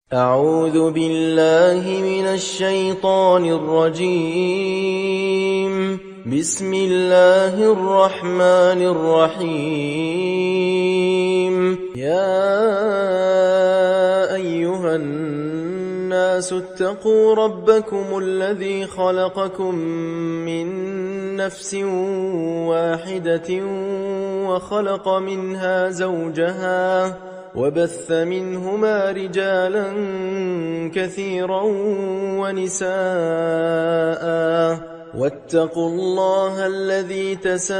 أعوذ بالله من الشيطان الرجيم. بسم الله الرحمن الرحيم. يا أيها الناس اتقوا ربكم الذي خلقكم من نفس واحدة وخلق منها زوجها وبث منهما رجالا كثيرا ونساء واتقوا الله الذي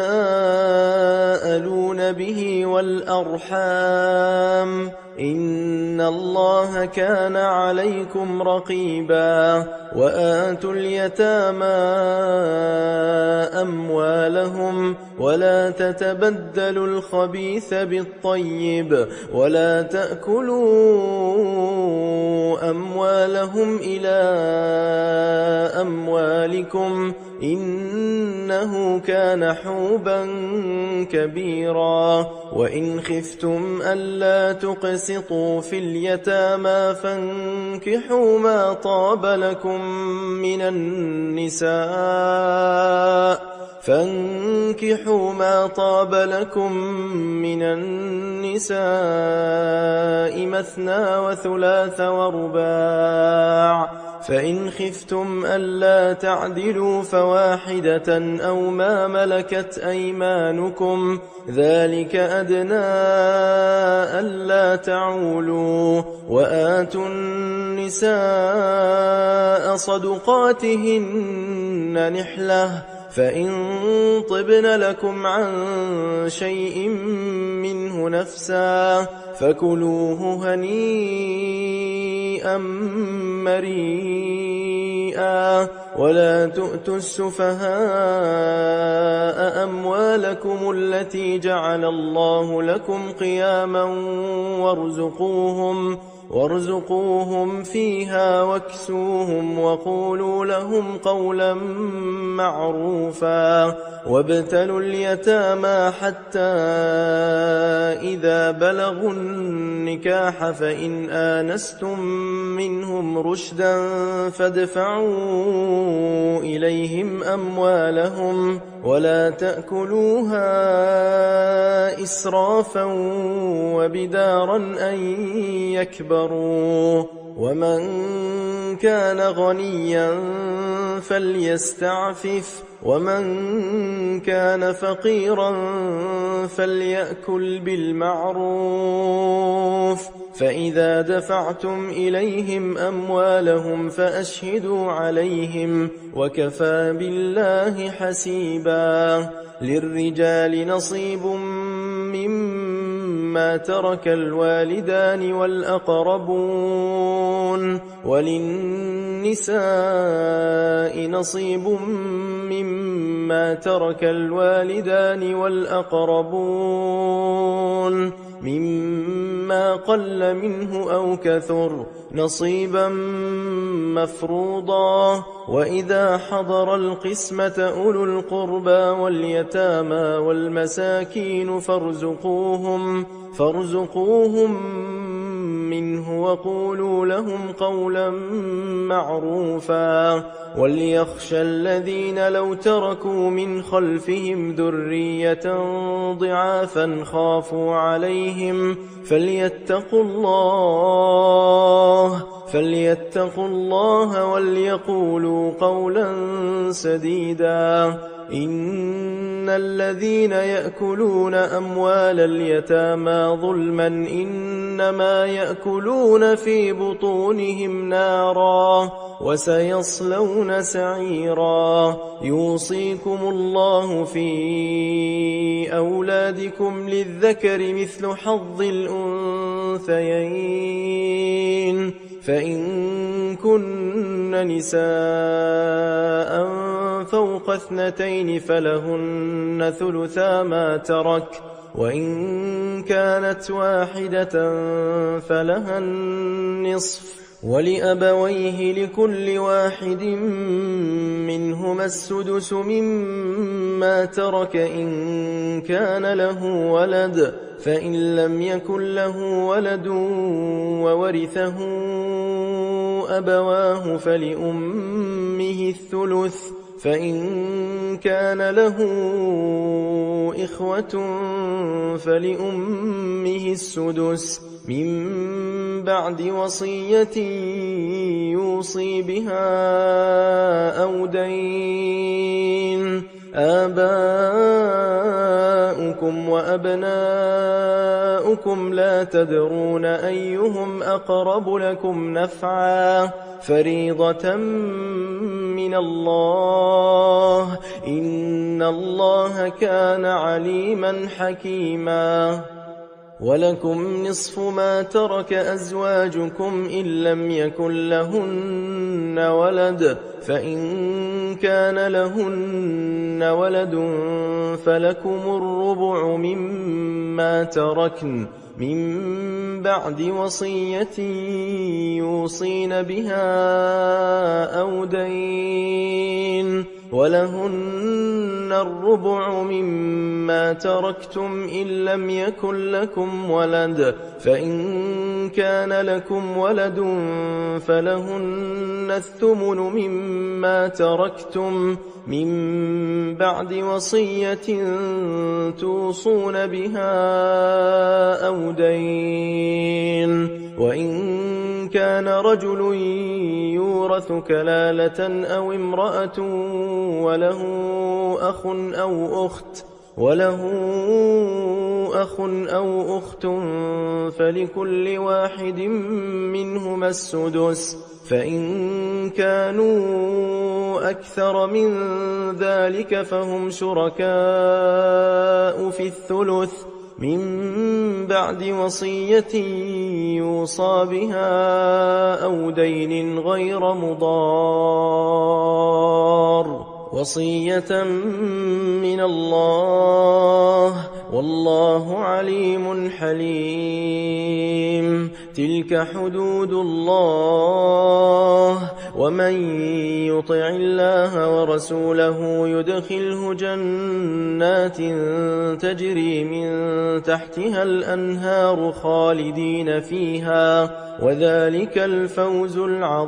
تساءلون به والأرحام إن الله كان عليكم رقيبا. وآتوا اليتامى أموالهم ولا تتبدلوا الخبيث بالطيب ولا تأكلوا أموالهم إلى أموالكم إنه كان حوبا كبيرا. وإن خفتم ألا تقسطوا في اليتامى فانكحوا ما طاب لكم من النساء مثنى وثلاث ورباع. فإن خفتم ألا تعدلوا فواحدة أو ما ملكت أيمانكم ذلك أدنى ألا تعولوا. وآتوا النساء صدقاتهن نحلة فإن طبن لكم عن شيء منه نفسا فكلوه هنيئا مريئا. ولا تؤتوا السفهاء أموالكم التي جعل الله لكم قياما وارزقوهم فيها واكسوهم وقولوا لهم قولا معروفا. وابتلوا اليتامى حتى إذا بلغوا النكاح فإن آنستم منهم رشدا فادفعوا إليهم أموالهم ولا تأكلوها إسرافا وبدارا أن يكبروا. ومن كان غنيا فليستعفف ومن كان فقيرا فليأكل بالمعروف. فإذا دفعتم إليهم أموالهم فأشهدوا عليهم وكفى بالله حسيبا. للرجال نصيب مما ترك الوالدان والأقربون وللنساء نصيب مما ترك الوالدان والأقربون مما قل منه أو كثر نصيبا مفروضا. وإذا حضر القسمة أولو القربى واليتامى والمساكين فارزقوهم منه وقولوا لهم قولا معروفا. وليخشى الذين لو تركوا من خلفهم ذرية ضعافا خافوا عليهم فليتقوا الله وليقولوا قولا سديدا. إن الذين يأكلون أموال اليتامى ظلما إنما يأكلون في بطونهم نارا وسيصلون سعيرا. يوصيكم الله في أولادكم للذكر مثل حظ الأنثيين فإن كن نساء فوق 2 فلهن ثلثا ما ترك وإن كانت واحدة فلها النصف ولأبويه لكل واحد منهما السدس مما ترك إن كان له ولد، فإن لم يكن له ولد وورثه أبواه فلأمه الثلث، فإن كان له إخوة فلأمه السدس من بعد وصية يوصي بها أو دين. آباؤكم وأبناؤكم لا تدرون أيهم أقرب لكم نفعا، فريضة من الله، إن الله كان عليما حكيما. ولكم نصف ما ترك أزواجكم إن لم يكن لهن ولد، فإن كان لهن ولد فلكم الربع مما تركن من بعد وصية يوصين بها أو دين. ولهن الربع مما تركتم إن لم يكن لكم ولد، فإن كان لكم ولد فلهن الثمن مما تركتم من بعد وصية توصون بها أو دين. وإن كان رجل يورث كلالة أو امرأة وله أخ أو أخت فلكل واحد منهما السدس، فإن كانوا أكثر من ذلك فهم شركاء في الثلث من بعد وصية يوصى بها أو دين غير مضار، وصية من الله، والله عليم حليم. تلك حدود الله، ومن يطع الله ورسوله يدخله جنات تجري من تحتها الأنهار خالدين فيها، وذلك الفوز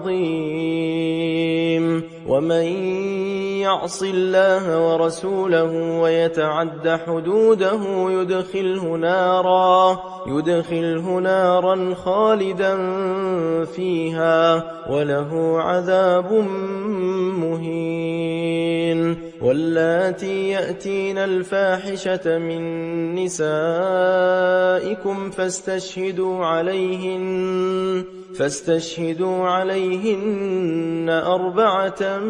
العظيم. ومن يعص الله ورسوله ويتعد حدوده يدخله نارا خالدا فيها وله عذاب مهين. واللاتي يأتين الفاحشة من نسائكم فاستشهدوا عليهن 4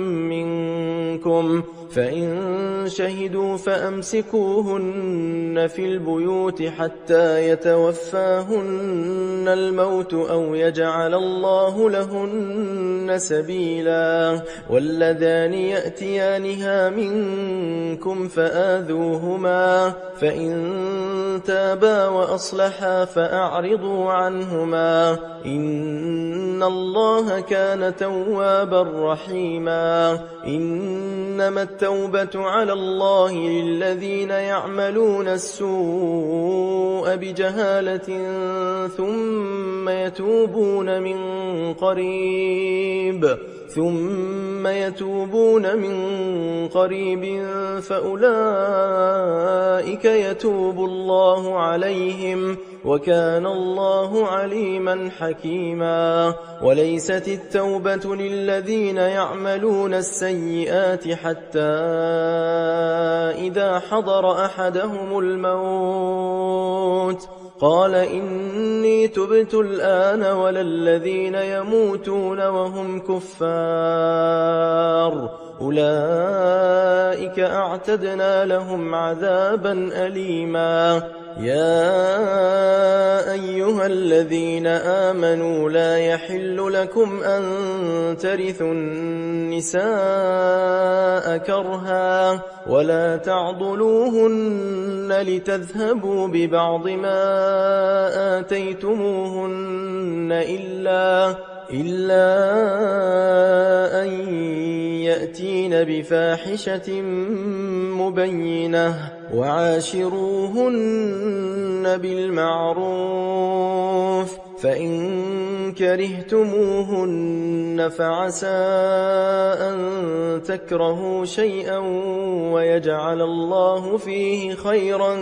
منكم، فإن شهدوا فأمسكوهن في البيوت حتى يتوفاهن الموت أو يجعل الله لهن سبيلا. واللذان يأتيانها منكم فآذوهما، فإن تابا وأصلحا فأعرضوا عنهما، إن الله كان توابا رحيما. إنما التوبة على الله للذين يعملون السوء بجهالة ثم يتوبون من قريب فأولئك يتوب الله عليهم، وكان الله عليما حكيما. وليست التوبة للذين يعملون السيئات حتى إذا حضر أحدهم الموت قال إني تبت الآن، ولا الذين يموتون وهم كفار، أولئك أعتدنا لهم عذابا أليما. يا أيها الذين آمنوا لا يحل لكم أن ترثوا النساء كرها ولا تعضلوهن لتذهبوا ببعض ما آتيتموهن إلا أن يأتين بفاحشة مبينة وعاشروهن بالمعروف فإن كرهتموهن فعسى أن تكرهوا شيئا ويجعل الله فيه خيرا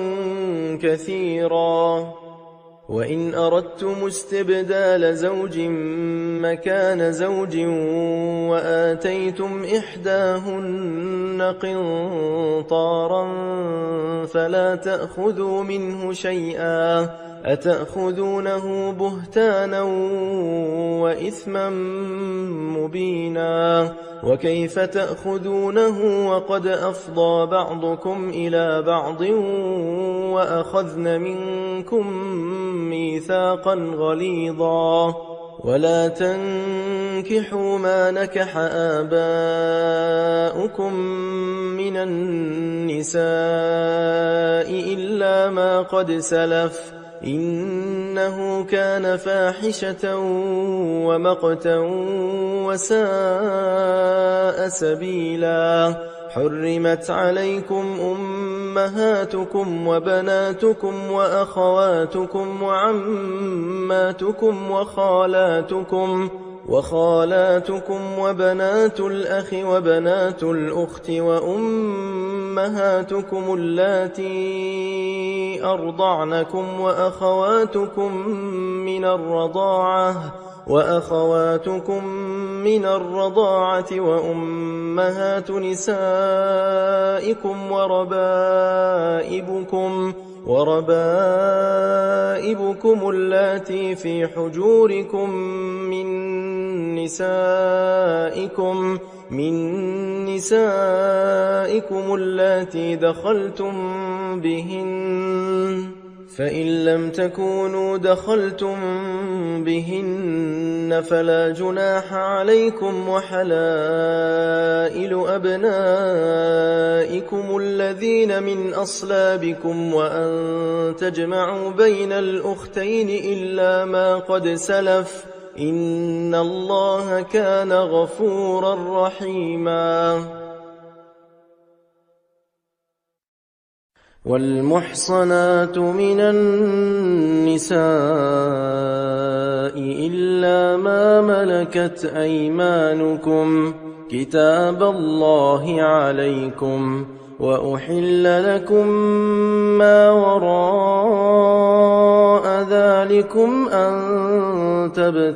كثيرا وإن أردتم استبدال زوج مكان زوج وآتيتم إحداهن قنطارا فلا تأخذوا منه شيئا أتأخذونه بهتانا وإثما مبينا وكيف تأخذونه وقد أفضى بعضكم إلى بعض وأخذن منكم ميثاقا غليظا ولا تنكحوا ما نكح آباؤكم من النساء إلا ما قد سلف إنه كان فاحشة ومقتا وساء سبيلا حرمت عليكم أمهاتكم وبناتكم وأخواتكم وعماتكم وخالاتكم وبنات الأخ وبنات الأخت وأمهاتكم اللاتي أرضعنكم وأخواتكم من الرضاعة وأمهات نسائكم وربائبكم اللاتي في حجوركم من نسائكم اللاتي دخلتم بهن فإن لم تكونوا دخلتم بهن فلا جناح عليكم وحلائل أبنائكم الذين من أصلابكم وأن تجمعوا بين الأختين إلا ما قد سلف إن الله كان غفورا رحيما والمحصنات من النساء إلا ما ملكت أيمانكم كتاب الله عليكم وأحل لكم ما وراء ذلكم أن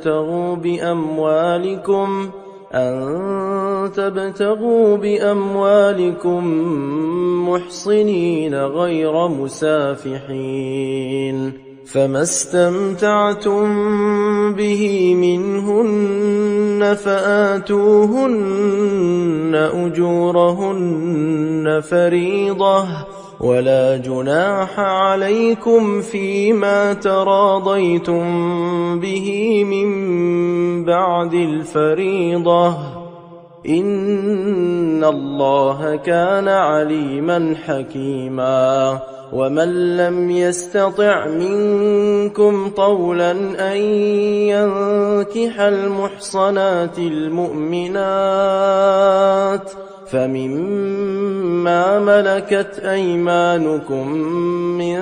تبتغوا بأموالكم محصنين غير مسافحين فما استمتعتم به منهن فآتوهن أجورهن فريضة ولا جناح عليكم فيما تراضيتم به من بعد الفريضة إن الله كان عليما حكيما ومن لم يستطع منكم طولا أن ينكح المحصنات المؤمنات فمما ملكت أيمانكم من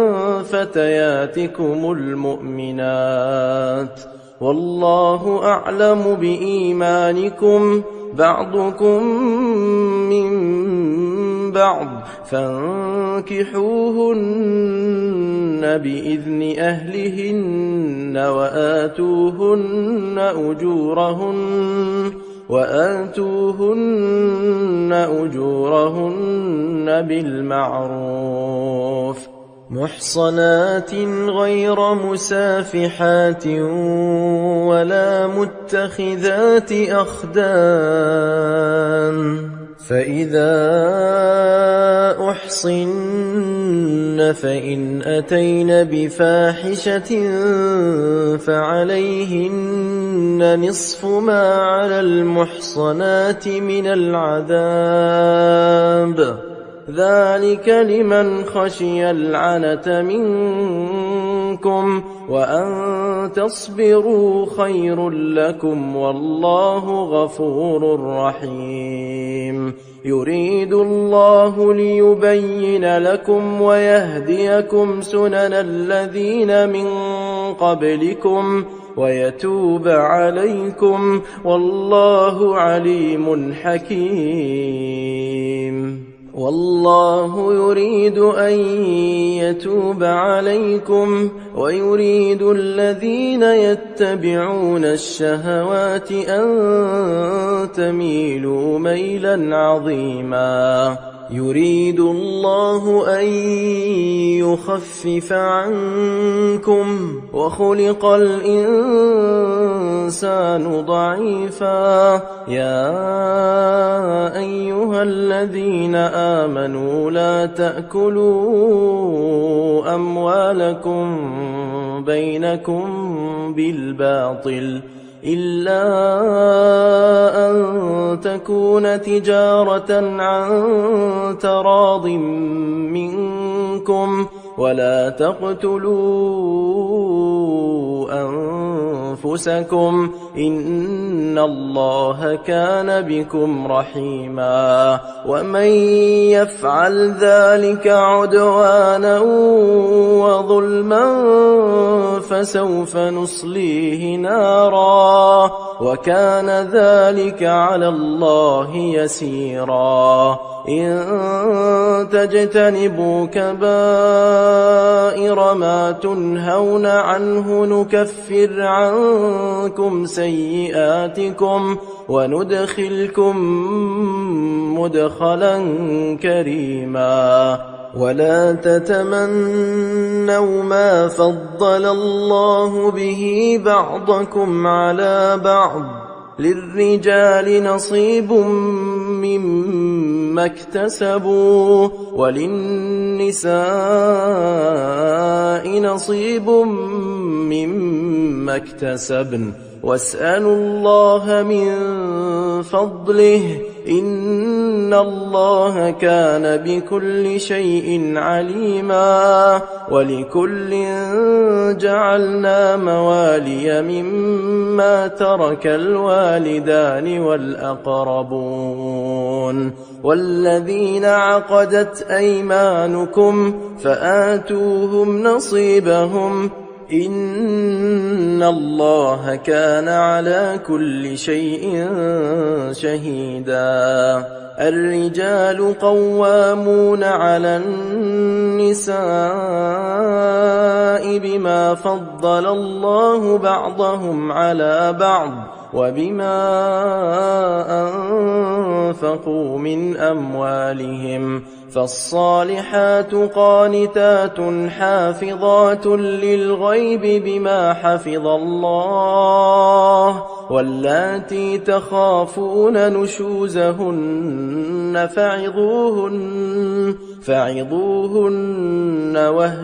فتياتكم المؤمنات والله أعلم بإيمانكم بعضكم من بعض فانكحوهن بإذن أهلهن وآتوهن أجورهن بالمعروف محصنات غير مسافحات ولا متخذات أخدان فإذا أحصن فإن أتين بفاحشة فعليهن نصف ما على المحصنات من العذاب، ذلك لمن خشي العنة منكم، وأن تصبروا خير لكم، والله غفور رحيم. يريد الله ليبين لكم ويهديكم سنن الذين من قبلكم ويتوب عليكم، والله عليم حكيم. والله يريد أن يتوب عليكم ويريد الذين يتبعون الشهوات أن تميلوا ميلا عظيما. يريد الله أن يخفف عنكم وخلق الإنسان ضعيفا. يا أيها الذين آمنوا لا تأكلوا أموالكم بينكم بالباطل إلا أن تكون تجارة عن تراض منكم، ولا تقتلوا أنفسكم إن الله كان بكم رحيما. ومن يفعل ذلك عدوانا وظلما فسوف نصليه نارا، وكان ذلك على الله يسيرا. إن تجتنبوا كبائر ما تنهون عنه نكفر عنكم سيئاتكم وندخلكم مدخلا كريما. ولا تتمنوا ما فضل الله به بعضكم على بعض، للرجال نصيب مما اكتسبوا وللنساء نصيب مما اكتسبن، واسألوا الله من فضله إن الله كان بكل شيء عليما. ولكل جعلنا موالي مما ترك الوالدان والأقربون والذين عقدت أيمانكم فآتوهم نصيبهم إن الله كان على كل شيء شهيدا. الرجال قوامون على النساء بما فضل الله بعضهم على بعض وبما أنفقوا من أموالهم، فالصالحات قانتات حافظات للغيب بما حفظ الله، واللاتي تخافون نشوزهن فعظوهن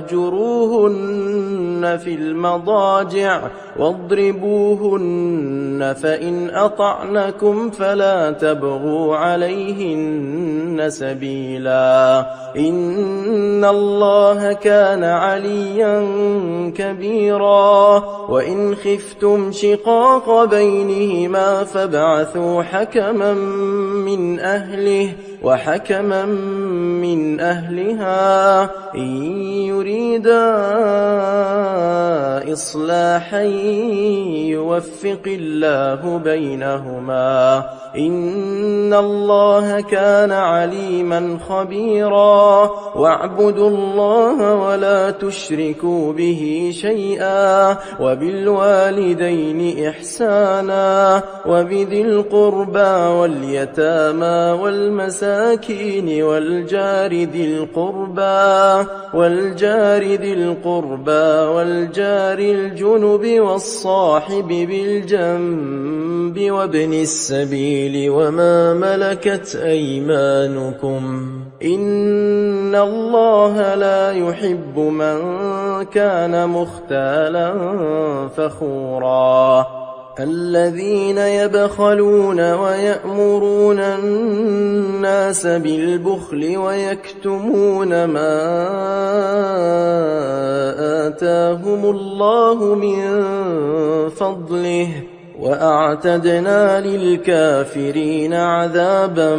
واهجروهن في المضاجع واضربوهن، فإن أطعنكم فلا تبغوا عليهن سبيلا، إن الله كان عليا كبيرا. وإن خفتم شقاق بينهما فابعثوا حكما من أهله وحكما من أهلها إن يريدا إصلاحا يوفق الله بينهما، إن الله كان عليما خبيرا. واعبدوا الله ولا تشركوا به شيئا، وبالوالدين إحسانا، وبذي القربى واليتامى والمساكين والجار ذي القربى والجار الجنب والصاحب بالجنب وابن السبيل وما ملكت أيمانكم. إن الله لا يحب من كان مختالا فخورا الذين يبخلون ويأمرون الناس بالبخل ويكتمون ما آتاهم الله من فضله وأعتدنا للكافرين عذابا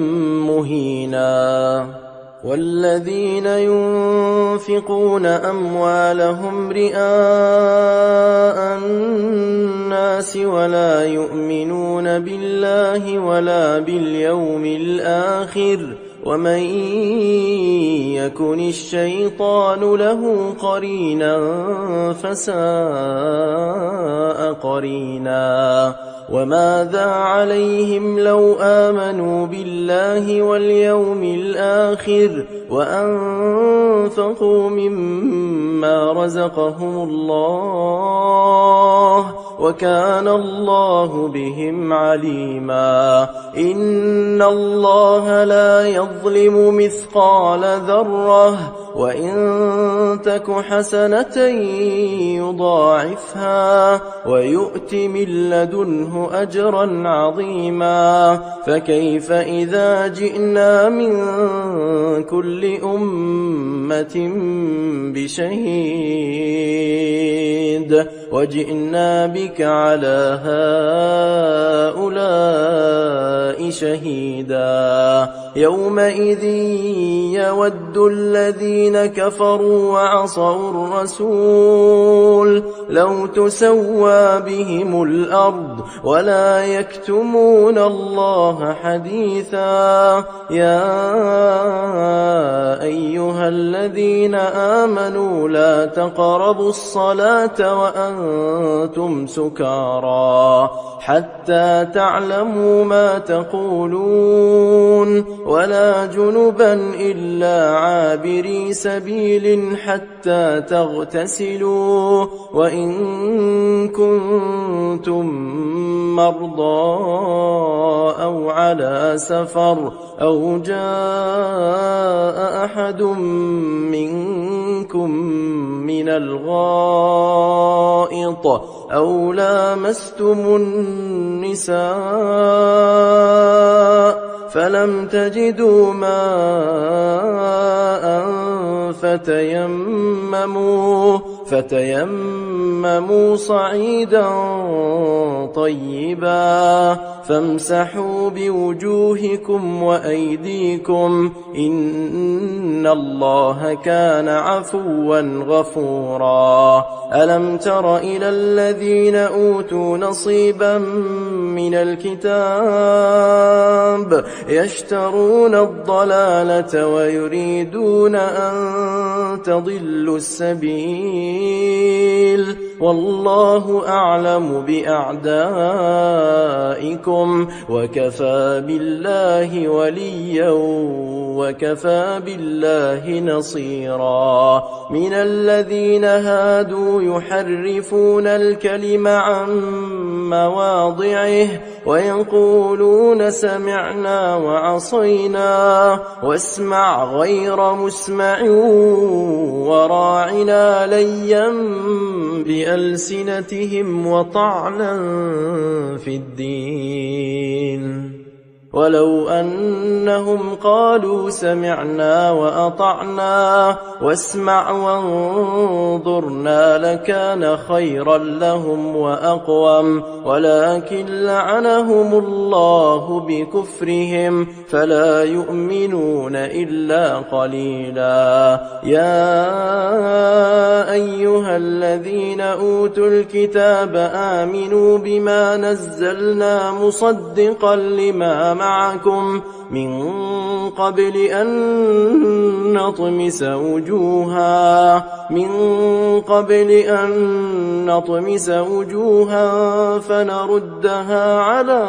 مهينا والذين ينفقون أموالهم رئاء الناس ولا يؤمنون بالله ولا باليوم الآخر ومن يكن الشيطان له قرينا فساء قرينا وماذا عليهم لو آمنوا بالله واليوم الآخر وأنفقوا مما رزقهم الله وكان الله بهم عليما إن الله لا يظلم مثقال ذرة وإن تك حسنة يضاعفها ويؤت من لدنه أجرا عظيما فكيف إذا جئنا من كل أمة بشهيد وجئنا بك على هؤلاء شهيدا يومئذ يود الذين كفروا وعصوا الرسول لو تسوى بهم الأرض ولا يكتمون الله حديثا يا أيها الذين آمنوا لا تقربوا الصلاة وأنتم سكارى حتى تعلموا ما تقولون ولا جنبا إلا عابري سبيل حتى تغتسلوا وإن كنتم مرضى أو على سفر أو جاء أحد منكم من الغائط أو لامستم النساء فلم تجدوا ماء فتيمموا صعيدا طيبا فامسحوا بوجوهكم وأيديكم إن الله كان عفوا غفورا ألم تر إلى الذين أوتوا نصيبا من الكتاب يشترون الضلالة ويريدون أن تضلوا السبيل والله أعلم بأعدائكم وكفى بالله وليا وكفى بالله نصيرا من الذين هادوا يحرفون الكلم عن مواضعه ويقولون سمعنا وعصينا واسمع غير مسمع وراعنا ليا بألسنتهم وطعنا في الدين ولو أنهم قالوا سمعنا وأطعنا واسمع وانظرنا لكان خيرا لهم وأقوم ولكن لعنهم الله بكفرهم فلا يؤمنون إلا قليلا يا أيها الذين أوتوا الكتاب آمنوا بما نزلنا مصدقا لما معكم من قبل أن نطمس وجوها فنردها على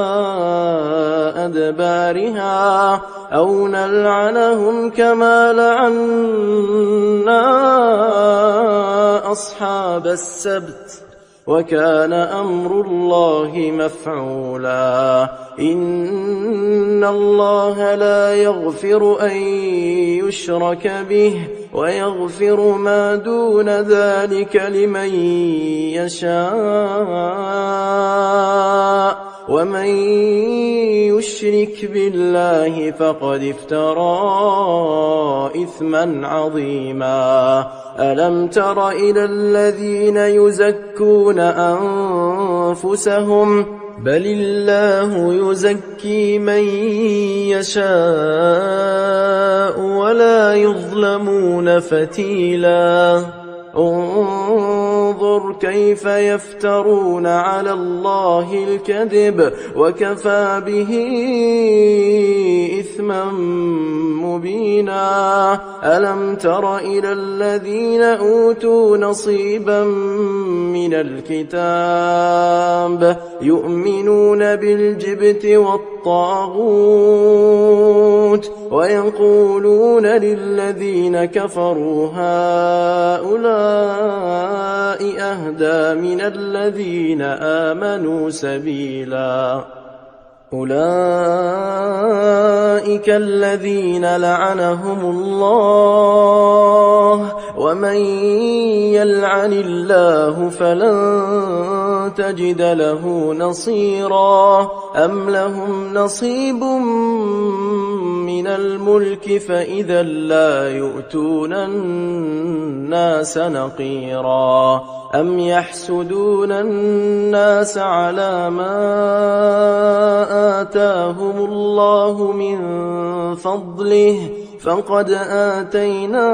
أدبارها أو نلعنهم كما لعنا أصحاب السبت وكان أمر الله مفعولا إن الله لا يغفر أن يشرك به ويغفر ما دون ذلك لمن يشاء ومن يشرك بالله فقد افترى إثما عظيما ألم تر إلى الذين يزكون أنفسهم بل الله يزكي من يشاء ولا يظلمون فتيلا انظر كيف يفترون على الله الكذب وكفى به إثما مبينا ألم تر إلى الذين أوتوا نصيبا من الكتاب يؤمنون بالجبت والطاغوت ويقولون للذين كفروا هؤلاء أهدى من الذين آمنوا سبيلا أولئك الذين لعنهم الله ومن يلعن الله فلن تجد له نصيرا أم لهم نصيب من الملك فإذا لا يؤتون الناس نقيرا أم يحسدون الناس على ما آتاهم الله من فضله فقد آتينا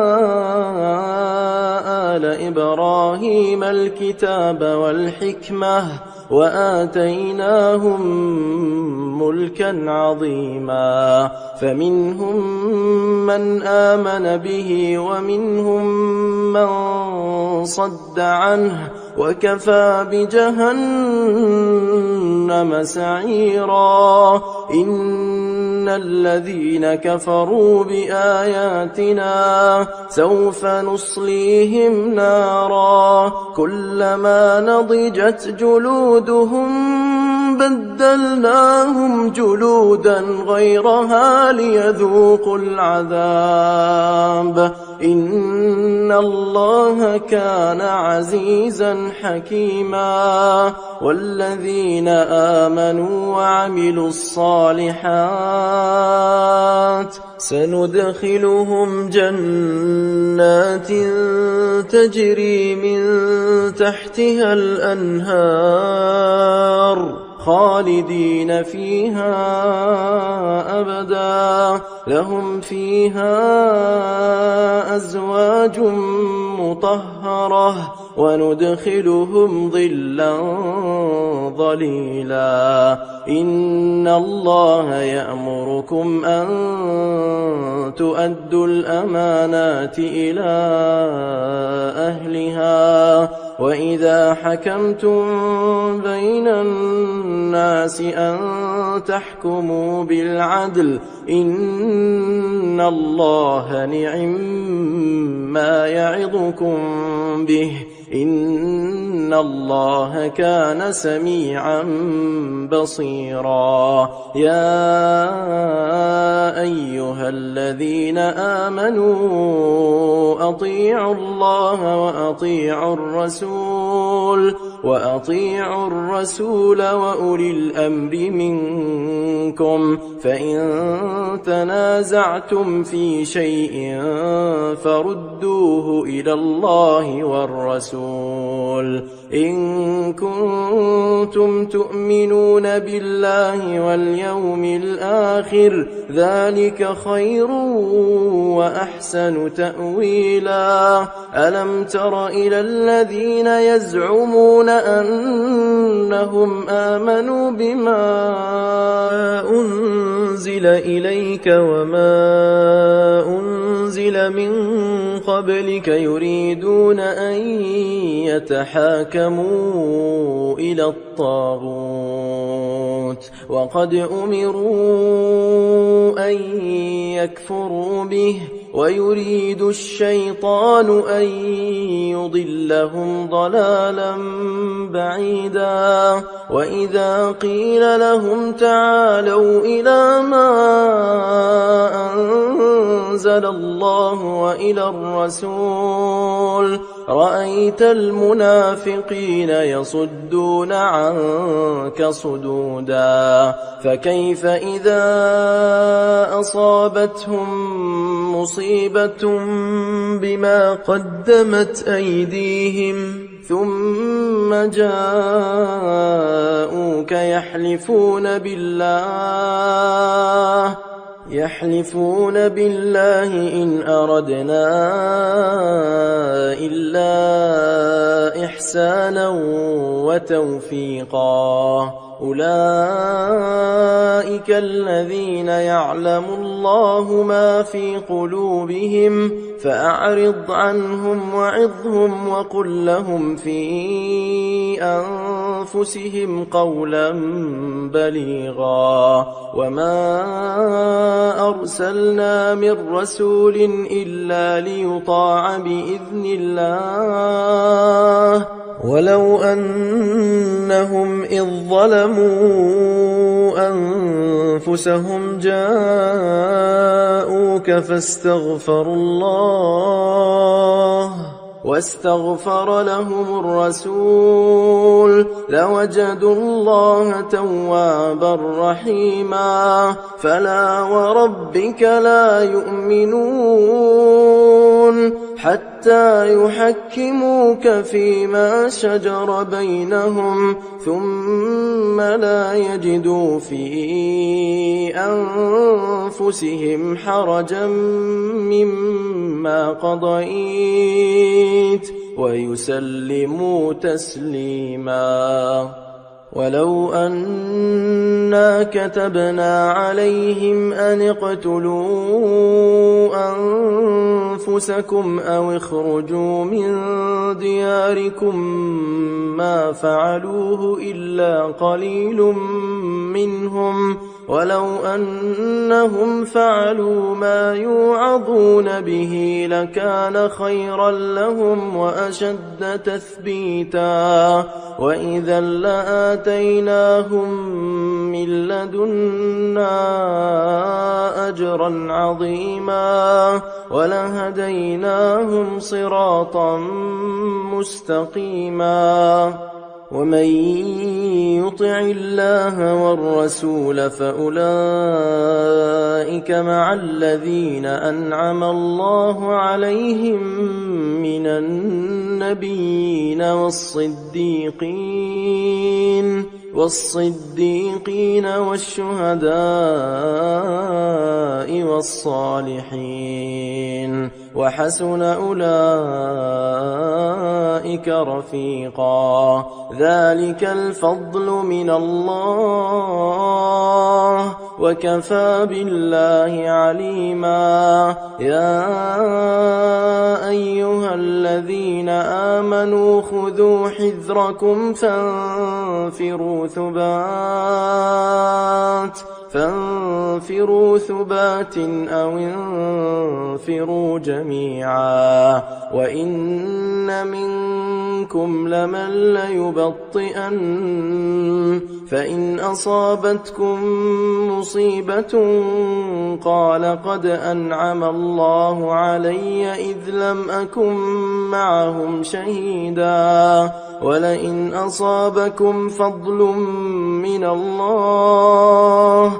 آل إبراهيم الكتاب والحكمة وآتيناهم ملكا عظيما فمنهم من آمن به ومنهم من صد عنه وكفى بجهنم سعيرا إن الذين كفروا بآياتنا سوف نصليهم نارا كلما نضجت جلودهم بدلناهم جلودا غيرها ليذوقوا العذاب إن الله كان عزيزا حكيما والذين آمنوا وعملوا الصالحات سندخلهم جنات تجري من تحتها الأنهار خالدين فيها أبدا لهم فيها أزواج مطهرة وندخلهم ظلا ظليلا إن الله يأمركم أن تؤدوا الأمانات إلى أهلها وإذا حكمتم بين الناس أن تحكموا بالعدل إن الله نعم ما يعظكم به إن الله كان سميعا بصيرا يا أيها الذين آمنوا أطيعوا الله وأطيعوا الرسول وأولي الأمر منكم فإن تنازعتم في شيء فردوه إلى الله والرسول إن كنتم تؤمنون بالله واليوم الآخر ذلك خير وأحسن تأويلا ألم تر إلى الذين يزعمون أنهم آمنوا بما أنزل إليك وما أنزل من قبلك يريدون أن يتحاكموا إلى الطاغوت وقد أمروا أن يكفروا به ويريد الشيطان أن يضلهم ضلالا بعيدا وإذا قيل لهم تعالوا إلى ما أنزل الله وإلى الرسول رأيت المنافقين يصدون عنك صدودا فكيف إذا أصابتهم مصيبة بما قدمت أيديهم ثم جاءوك يحلفون بالله إن أردنا إلا إحسانا وتوفيقا أولئك الذين يعلم الله ما في قلوبهم فأعرض عنهم وعظهم وقل لهم في أنفسهم قولا بليغا وما أرسلنا من رسول إلا ليطاع بإذن الله ولو أنهم إذ ظلموا أنفسهم جاءوك واستغفر لهم الرسول لوجدوا الله توابا رحيما فلا وربك لا يؤمنون حتى يحكموك فيما شجر بينهم ثم لا يجدوا في أنفسهم حرجا مما قضيت ويسلموا تسليما ولو أنا كتبنا عليهم أن اقتلوا أنفسكم أو اخرجوا من دياركم ما فعلوه إلا قليل منهم ولو أنهم فعلوا ما يوعظون به لكان خيرا لهم وأشد تثبيتا وإذا لآتيناهم من لدنا أجرا عظيما ولهديناهم صراطا مستقيما ومن يطع الله والرسول فأولئك مع الذين أنعم الله عليهم من النبيين والصديقين والشهداء والصالحين وحسن أولئك رفيقا ذلك الفضل من الله وكفى بالله عليما يا أيها الذين آمنوا خذوا حذركم فانفروا ثبات أو انفروا جميعا وإن منكم لمن ليبطئن فإن أصابتكم مصيبة قال قد أنعم الله علي إذ لم أكن معهم شهيدا ولئن أصابكم فضل من الله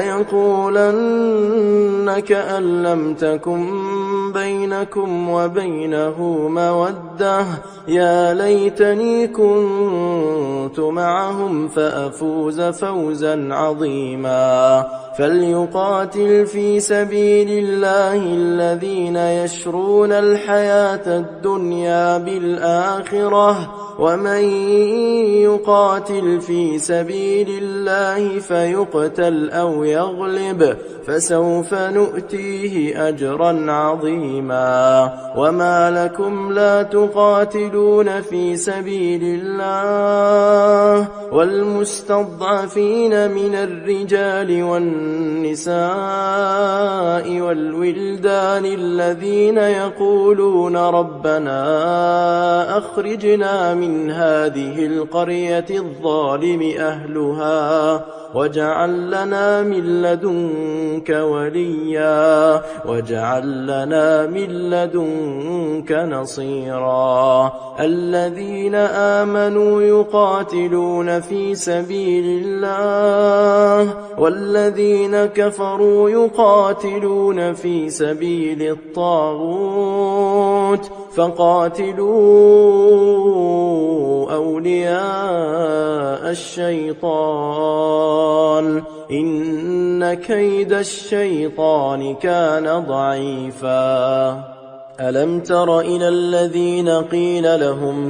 ليقولن كأن لم تكن بينكم وبينه مودة يا ليتني كنت معهم فأفوز فوزا عظيما فليقاتل في سبيل الله الذين يشرون الحياة الدنيا بالآخرة ومن يقاتل في سبيل الله فيقتل أو يغلب فسوف نؤتيه أجرا عظيما فيها وما لكم لا تقاتلون في سبيل الله والمستضعفين من الرجال والنساء والولدان الذين يقولون ربنا أخرجنا من هذه القرية الظالم أهلها واجعل لنا من لدنك وليا واجعل لنا من لدنك نصيرا الذين آمنوا يقاتلون في سبيل الله والذين كفروا يقاتلون في سبيل الطاغوت فقاتلوا أولياء الشيطان إن كيد الشيطان كان ضعيفا ألم تر إلى الذين قيل لهم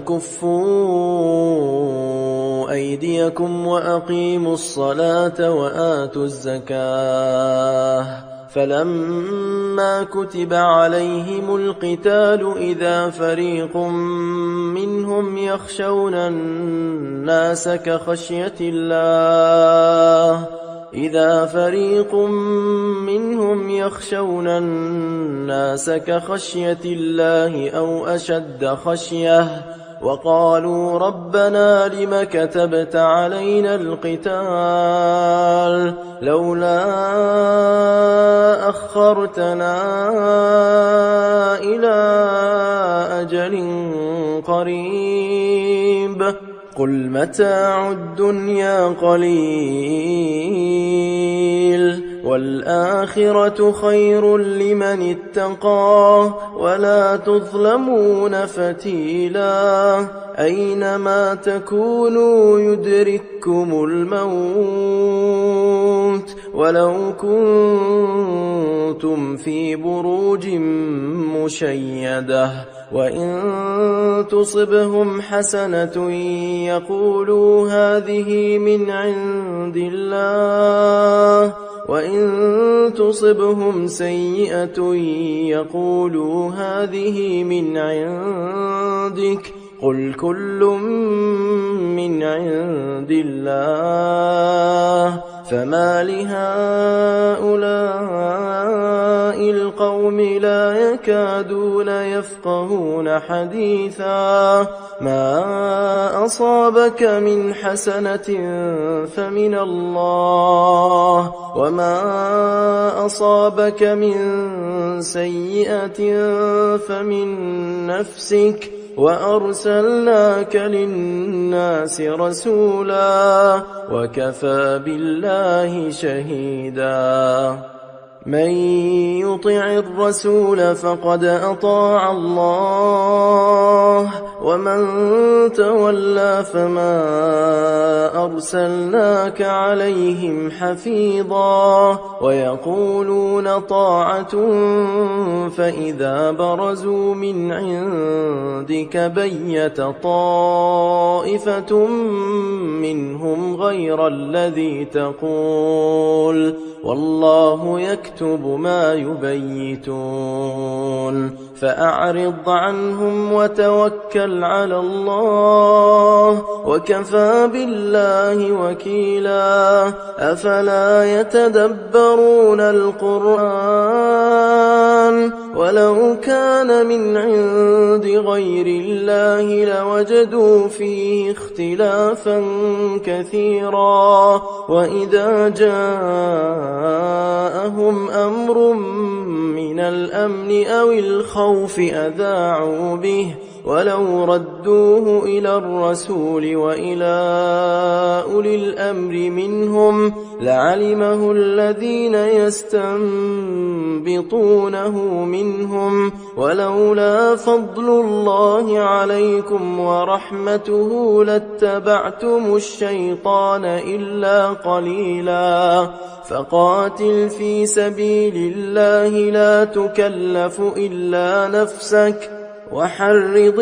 كفوا أيديكم وأقيموا الصلاة وآتوا الزكاة فلما كتب عليهم القتال إذا فريق منهم يخشون الناس كخشية الله أو أشد خشية وقالوا ربنا لم كتبت علينا القتال لولا أخرتنا إلى أجل قريب قل متاع الدنيا قليل والآخرة خير لمن اتقى ولا تظلمون فتيلا أينما تكونوا يدرككم الموت ولو كنتم في بروج مشيدة وإن تصبهم حسنة يقولوا هذه من عند الله وإن تصبهم سيئة يقولوا هذه من عندك قل كل من عند الله فما لهؤلاء القوم لا يكادون يفقهون حديثا ما أصابك من حسنة فمن الله وما أصابك من سيئة فمن نفسك وأرسلناك للناس رسولا وكفى بالله شهيدا من يطع الرسول فقد أطاع الله ومن تولى فما أرسلناك عليهم حفيظا ويقولون طاعة فإذا برزوا من عندك بيت طائفة منهم غير الذي تقول والله يكتب ما يبيتون فأعرض عنهم وتوكل على الله وكفى بالله وكيلا أفلا يتدبرون القرآن ولو كان من عند غير الله لوجدوا فيه اختلافا كثيرا وإذا جاءهم أمر من الأمن أو الخوف أذاعوا به ولو ردوه إلى الرسول وإلى أولي الأمر منهم لعلمه الذين يستنبطونه منهم ولولا فضل الله عليكم ورحمته لاتبعتم الشيطان إلا قليلا فقاتل في سبيل الله لا تكلف إلا نفسك وحرض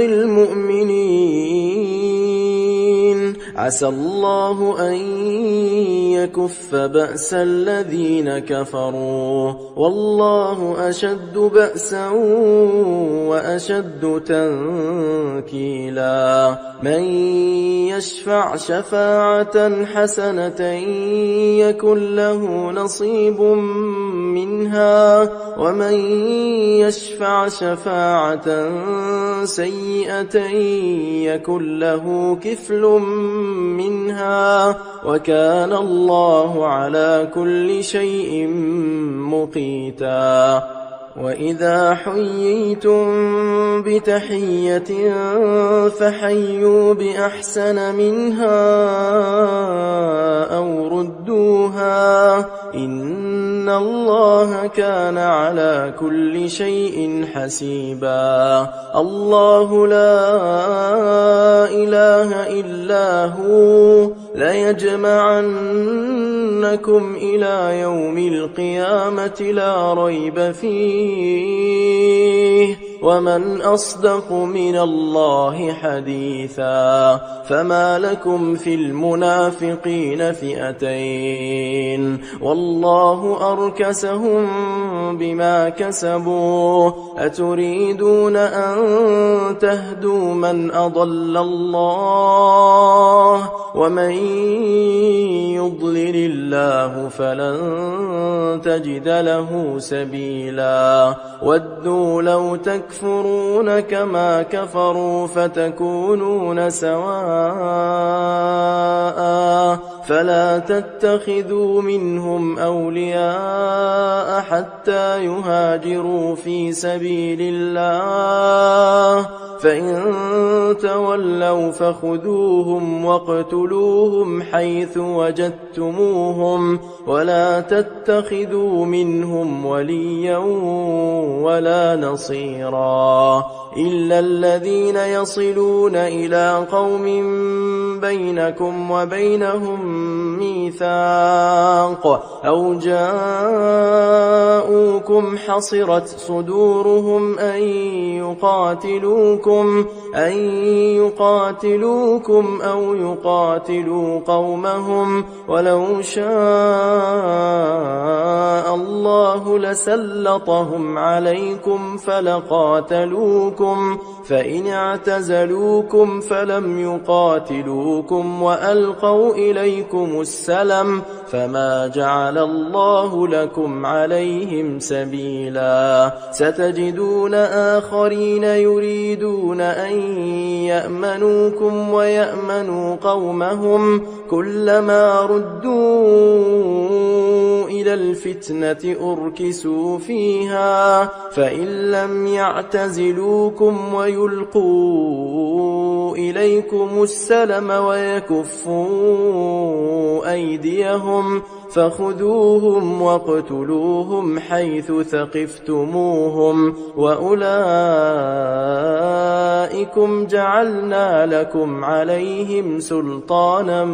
المؤمنين عسى الله أن ليكف بأس الذين كفروا والله أشد بأسا وأشد تنكيلا من يشفع شفاعة حسنة يكن له نصيب منها ومن يشفع شفاعة سيئة يكن له كفل منها وكان الله على كل شيء مقيتا وإذا حييتم بتحية فحيوا بأحسن منها أو ردوها إن الله كان على كل شيء حسيبا الله لا إله إلا هو ليجمعنكم إلى يوم القيامة لا ريب فيه ومن أصدق من الله حديثا فما لكم في المنافقين فئتين والله أركسهم بما كسبوا أتريدون أن تهدوا من أضل الله ومن يضلل الله فلن تجد له سبيلا ودوا لو تكفرون كما كفروا فتكونون سواء فلا تتخذوا منهم أولياء حتى يهاجروا في سبيل الله فإن تولوا فخذوهم واقتلوهم حيث وجدتموهم ولا تتخذوا منهم وليا ولا نصيرا إلا الذين يصلون إلى قوم بينكم وبينهم ميثاق أو جاءوكم حصرت صدورهم أن يقاتلوكم أو يقاتلوا قومهم ولو شاء الله لسلطهم عليكم فلقاتلوكم فإن اعتزلوكم فلم يقاتلوكم وألقوا إليكم السلم فما جعل الله لكم عليهم سبيلا ستجدون آخرين يريدون أن يأمنوكم ويأمنوا قومهم كلما ردوا إلى الفتنة أركسوا فيها فإن لم يعتزلوكم ويلقوا إليكم السلم ويكفوا أيديهم فخذوهم واقتلوهم حيث ثقفتموهم وأولئكم جعلنا لكم عليهم سلطانا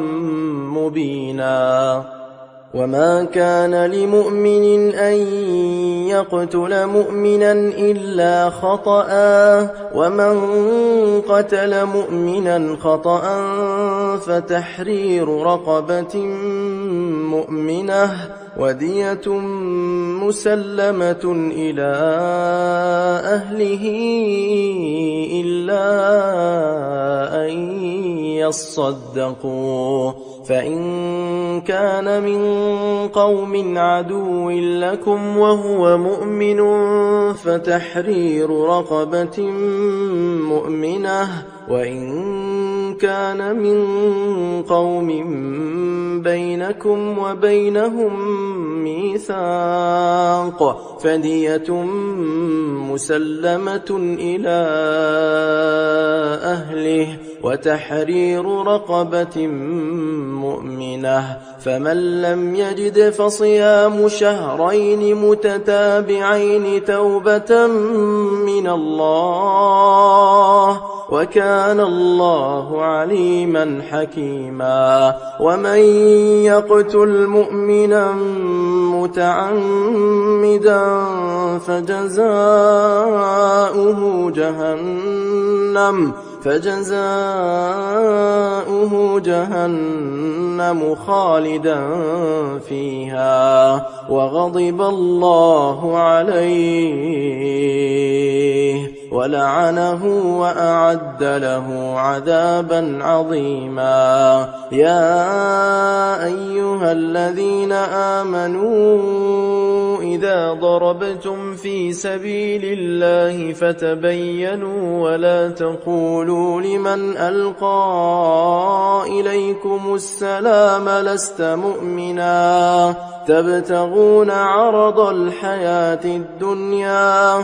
مبينا وما كان لمؤمن أن يقتل مؤمنا إلا خطأ ومن قتل مؤمنا خطأ فتحرير رقبة مؤمنة ودية مسلمة إلى أهله إلا أن يصدقوا فإن كان من قوم عدو لكم وهو مؤمن فتحرير رقبة مؤمنة وإن كان من قوم بينكم وبينهم ميثاق فدية مسلمة إلى أهله وتحرير رقبة مؤمنة فمن لم يجد فصيام شهرين متتابعين توبة من الله وكان الله عليما حكيما ومن يقتل مؤمنا متعمدا فجزاؤه جهنم خالدا فيها وغضب الله عليه ولعنه وأعد له عذابا عظيما. يا أيها الذين آمنوا إذا ضربتم في سبيل الله فتبينوا ولا تقولوا لمن ألقى إليكم السلام لست مؤمنا تبتغون عرض الحياة الدنيا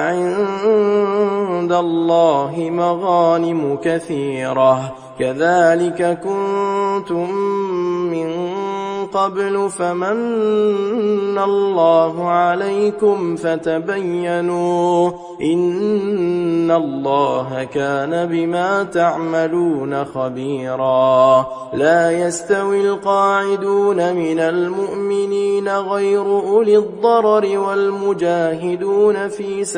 فعند الله مغانم كثيرة كذلك كنتم من قبل فمن الله عليكم فتبينوا إن الله كان بما تعملون خبيرا. لا يستوي القاعدون من المؤمنين غير أولي الضرر والمجاهدون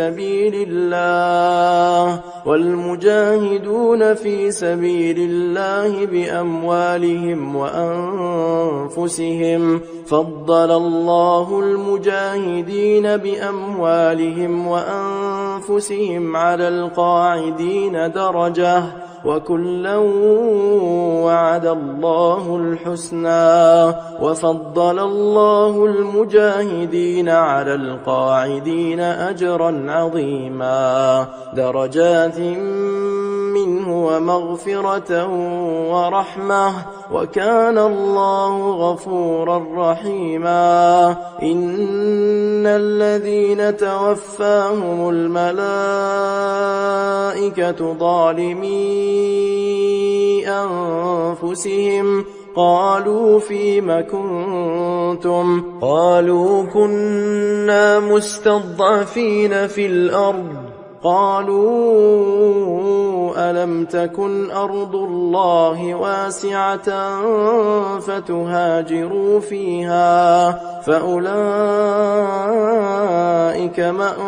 في سبيل الله بأموالهم وأنفسهم فضل الله المجاهدين بأموالهم وأنفسهم على القاعدين درجة وكلا وعد الله الحسنى وفضل الله المجاهدين على القاعدين أجرا عظيما درجات منه ومغفرة ورحمة وكان الله غفورا رحيما. إن الذين توفاهم الملائكة ظالمي أنفسهم قالوا فيم كنتم قالوا كنا مستضعفين في الأرض قالوا ألم تكن أرض الله واسعة فتهاجروا فيها فأولئك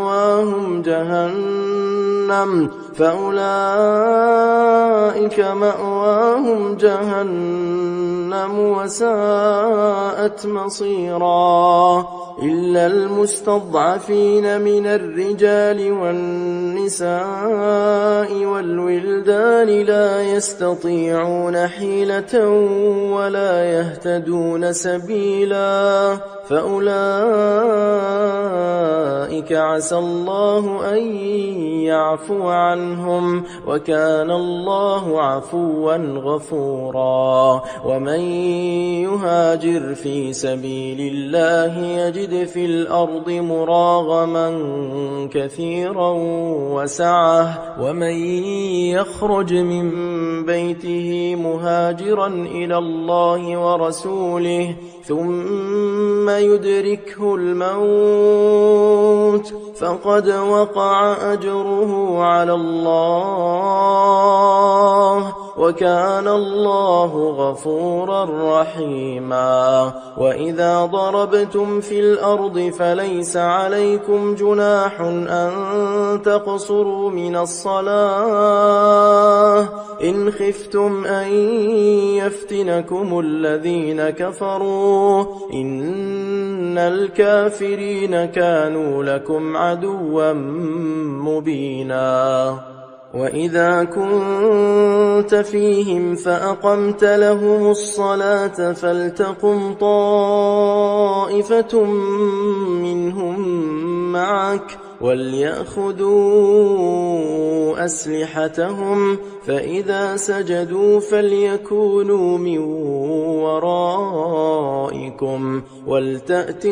مأواهم جهنم وساءت مصيرا. إلا المستضعفين من الرجال والنساء والولدان لا يستطيعون حيلة ولا يهتدون سبيلا فأولئك عسى الله أن يعفو عنهم وكان الله عفوا غفورا. ومن يهاجر في سبيل الله يجد في الأرض مراغما كثيرا وسعة ومن يخرج من بيته مهاجرا إلى الله ورسوله ثم يدركه الموت فقد وقع أجره على الله وكان الله غفورا رحيما. وإذا ضربتم في الأرض فليس عليكم جناح أن تقصروا من الصلاة إن خفتم أن يفتنكم الذين كفروا إن الكافرين كانوا لكم عدوا مبينا. وإذا كنت فيهم فأقمت لهم الصلاة فلتقم طائفة منهم معك وليأخذوا أسلحتهم فإذا سجدوا فليكونوا من ورائكم ولتأت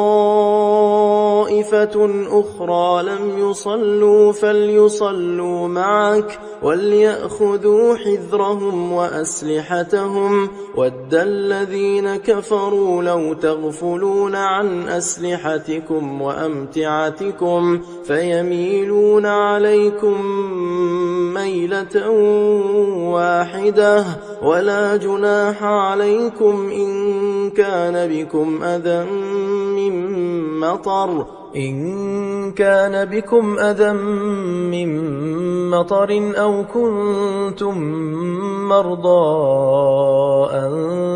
طائفة أخرى لم يصلوا فليصلوا معك وليأخذوا حذرهم وأسلحتهم ود الذين كفروا لو تغفلون عن أسلحتكم وأمتعتكم فيميلون عليكم ميلة واحدة ولا جناح عليكم إن كان بكم أذى من مطر إن كان بكم أذى من مطر أو كنتم مرضى أن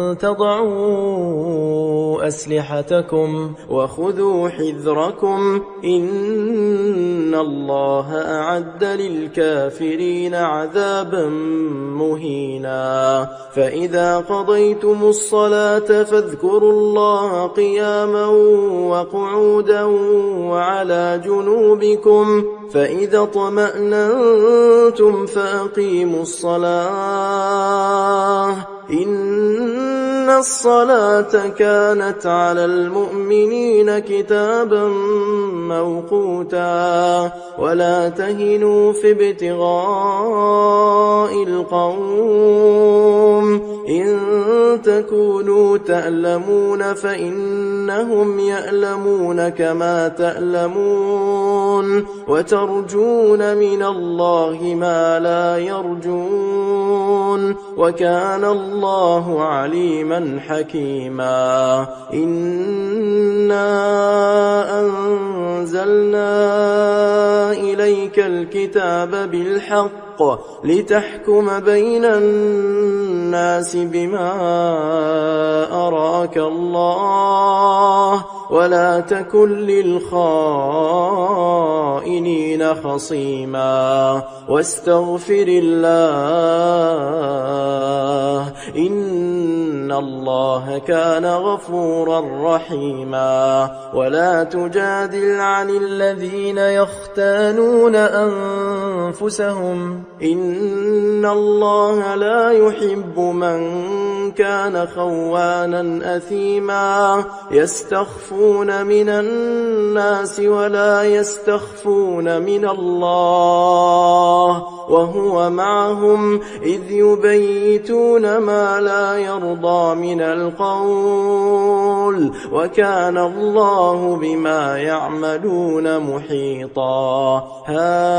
تضعوا أسلحتكم وخذوا حذركم إن الله أعد للكافرين عذابا مهينا فإذا قضيتم الصلاة فاذكروا الله قياما وقعودا وعلى جنوبكم فإذا اطمأننتم فأقيموا الصلاة إن الصلاة كانت على المؤمنين كتابا موقوتا ولا تهنوا في ابتغاء القوم إن تكونوا تألمون فإنهم يألمون كما تألمون وترجون من الله ما لا يرجون وكان الله عليما حكيما إنا أنزلنا إليك الكتاب بالحق لتحكم بين الناس بما أراك الله ولا تكن للخائنين خصيما واستغفر الله إن الله كان غفورا رحيما ولا تجادل عن الذين يختانون أنفسهم إن الله لا يحب من كان خوانا أثيما يستخفون من الناس ولا يستخفون من الله وهو معهم إذ يبيتون ما لا يرضى من القول وكان الله بما يعملون محيطا ها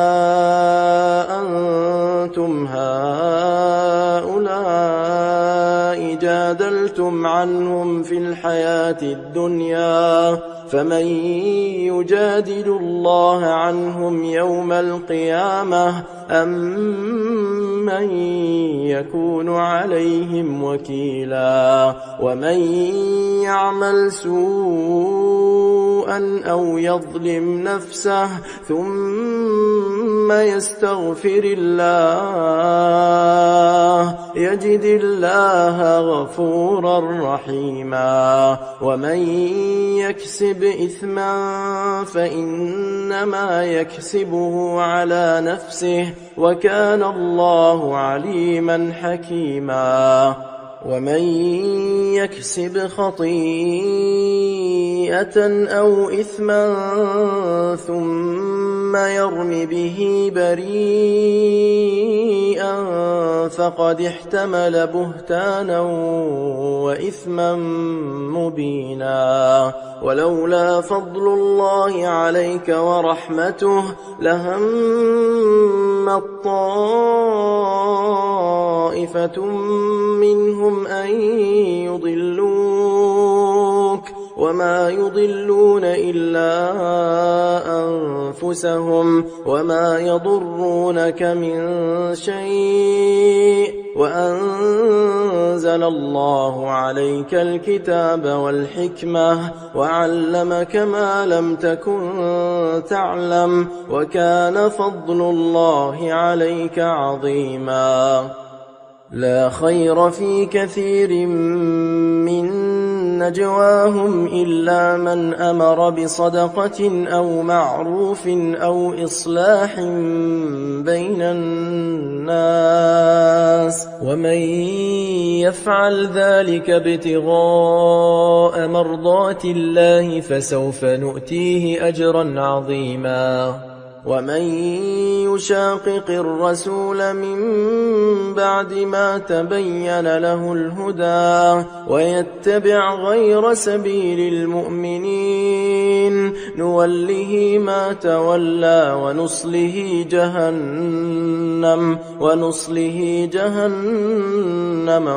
أنتم هؤلاء جادلتم عنهم في الحياة الدنيا فمن يجادل الله عنهم يوم القيامة أم من يكون عليهم وكيلا ومن يعمل سوءا أو يظلم نفسه ثم يستغفر الله يجد الله غفورا رحيما ومن يكسب إثما فإنما يكسبه على نفسه وكان الله عليما حكيما ومن يكسب خطيئة أو إثما ثم يرم به بريئا فقد احتمل بهتانا وإثما مبينا ولولا فضل الله عليك ورحمته لهم طائفة منهم أن يضلوك وما يضلون إلا أنفسهم وما يضرونك من شيء وأنزل الله عليك الكتاب والحكمة وعلمك ما لم تكن تعلم وكان فضل الله عليك عظيما لا خير في كثير من نجواهم إلا من أمر بصدقة أو معروف أو إصلاح بين الناس ومن يفعل ذلك ابتغاء مرضات الله فسوف نؤتيه أجرا عظيما ومن يشاقق الرسول من بعد ما تبين له الهدى ويتبع غير سبيل المؤمنين نوله ما تولى ونصله جهنم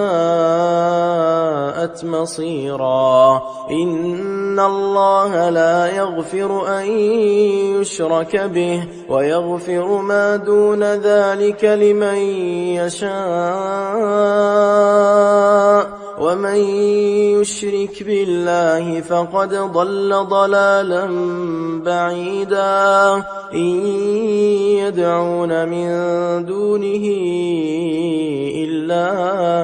وساءت مصيرا. إن الله لا يغفر أن يشرك به ويغفر ما دون ذلك لمن يشاء ومن يشرك بالله فقد ضل ضلالا بعيدا. إن يدعون من دونه إلا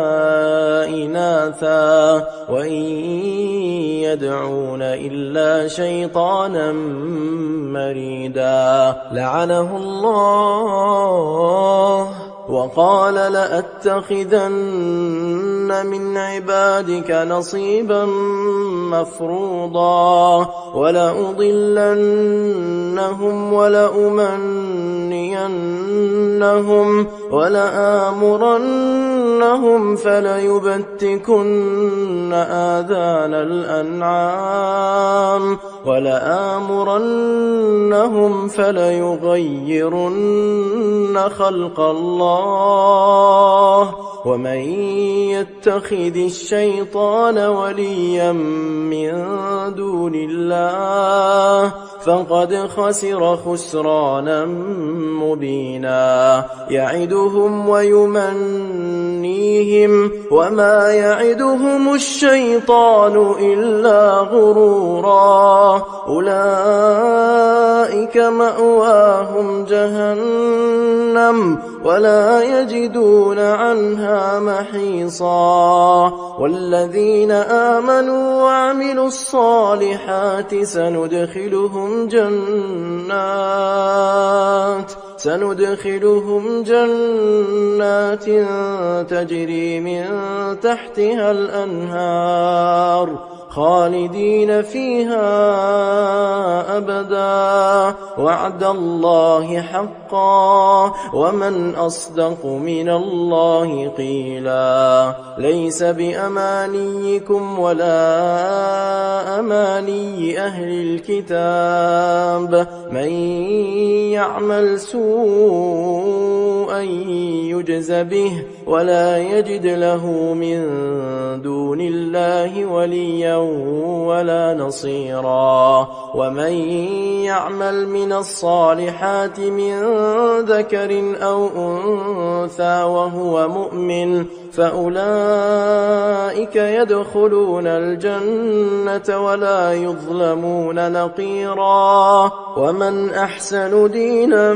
إناثا وإن يدعون إلا شيطانا مريدا لعنه الله وقال لأتخذن من عبادك نصيبا مفروضا ولأضلنهم ولأمنينهم ولآمرنهم فليبتكن آذان الأنعام ولآمرنهم فليغيرن خلق الله ومن يتخذ الشيطان وليا من دون الله فقد خسر خسرانا مبينا. يعدهم ويمنيهم وما يعدهم الشيطان إلا غرورا. أولئك مأواهم جهنم ولا يجدون عنها محيصا. والذين آمنوا وعملوا الصالحات سندخلهم جنات تجري من تحتها الأنهار خالدين فيها أبدا وعد الله حقا ومن أصدق من الله قيلا. ليس بأمانيكم ولا أماني أهل الكتاب من يعمل سوءا يجز به ولا يجد له من دون الله وليا ولا نصيرا. ومن يعمل من الصالحات من ذكر أو أنثى وهو مؤمن فأولئك يدخلون الجنة ولا يظلمون نقيرا. ومن أحسن دينا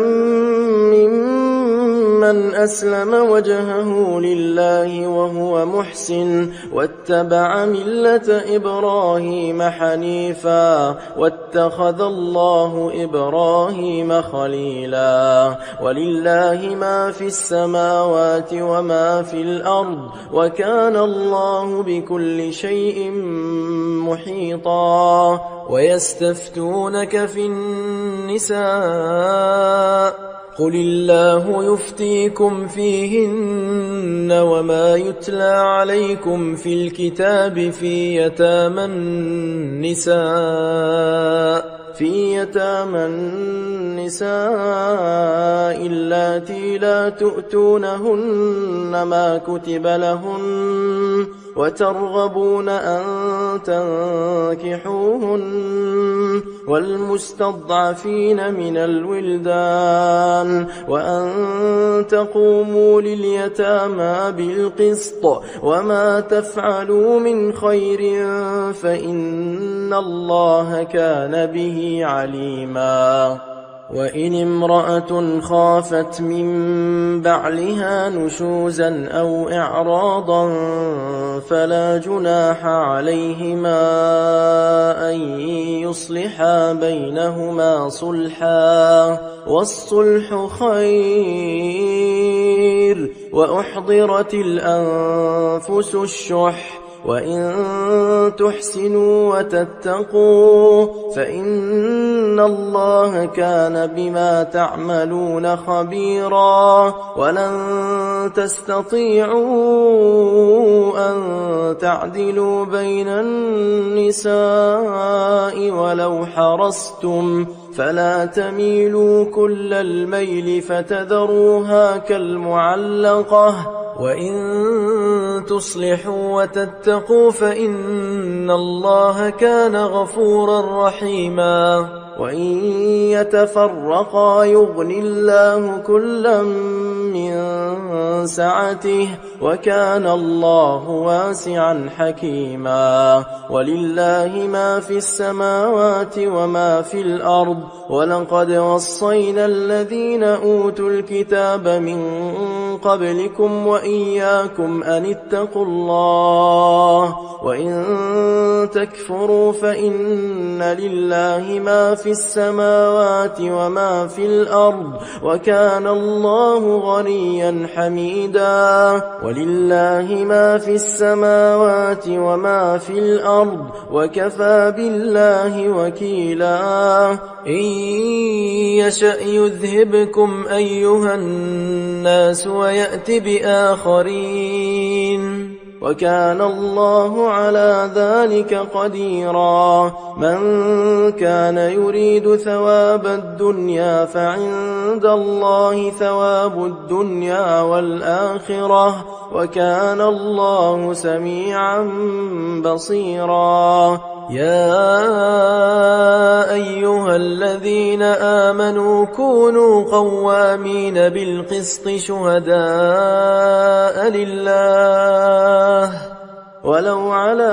ممن أسلم وجهه لله وهو محسن واتبع ملة إبراهيم حنيفا واتخذ الله إبراهيم خليلا. ولله ما في السماوات وما في الأرض وكان الله بكل شيء محيطا. ويستفتونك في النساء قل الله يفتيكم فيهن وما يتلى عليكم في الكتاب في يتامى النساء اللاتي لا تؤتونهن ما كتب لهن وترغبون أن تنكحوهن والمستضعفين من الولدان وأن تقوموا لليتامى بالقسط وما تفعلوا من خير فإن الله كان به عليما. وإن امرأة خافت من بعلها نشوزا أو إعراضا فلا جناح عليهما أن يصلحا بينهما صلحا والصلح خير. وأحضرت الأنفس الشح وإن تحسنوا وتتقوا فإن الله كان بما تعملون خبيرا. ولن تستطيعوا أن تعدلوا بين النساء ولو حرصتم فلا تميلوا كل الميل فتذروها كالمعلقة. وإن تصلحوا وتتقوا فإن الله كان غفورا رحيما. وإن يتفرقا يغن الله كلا من سعته وكان الله واسعا حكيما. ولله ما في السماوات وما في الأرض. ولقد وصينا الذين أوتوا الكتاب من قبلكم وإياكم أن اتقوا الله. وإن تكفروا فإن لله ما في السماوات وما في الأرض وكان الله غنيا حميدا. ولله ما في السماوات وما في الأرض وكفى بالله وكيلا. إن يشأ يذهبكم أيها الناس ويأت بآخرين وكان الله على ذلك قديرا. من كان يريد ثواب الدنيا فعند الله ثواب الدنيا والآخرة وكان الله سميعا بصيرا. يا أيها الذين آمنوا كونوا قوامين بالقسط شهداء لله ولو على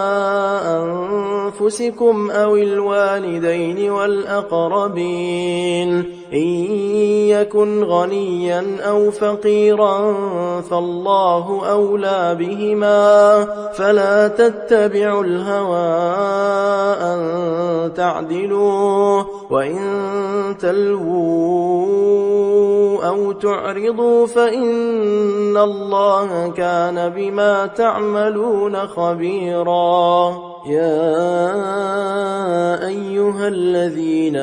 أنفسكم أو الوالدين والأقربين. إن يكن غنيا أو فقيرا فالله أولى بهما فلا تتبعوا الهوى أن تعدلوا. وإن تلووا أو تعرضوا فإن الله كان بما تعملون خبيرا. يا أيها الذين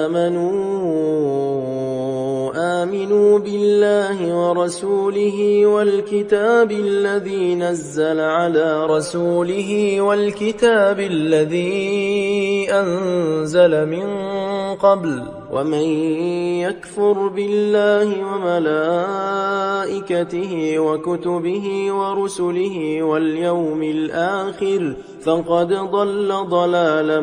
آمنوا بالله ورسوله والكتاب الذي نزل على رسوله والكتاب الذي أنزل من قبل. ومن يكفر بالله وملائكته وكتبه ورسله واليوم الآخر فقد ضل ضلالا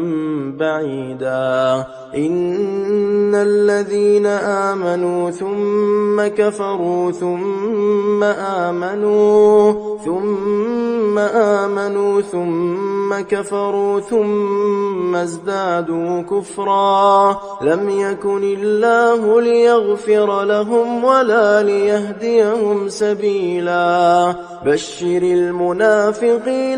بعيدا. إن الذين آمنوا ثم كفروا ثم آمنوا ثم كفروا ثم ازدادوا كفرا لم يكن الله ليغفر لهم ولا ليهديهم سبيلا. بشر المنافقين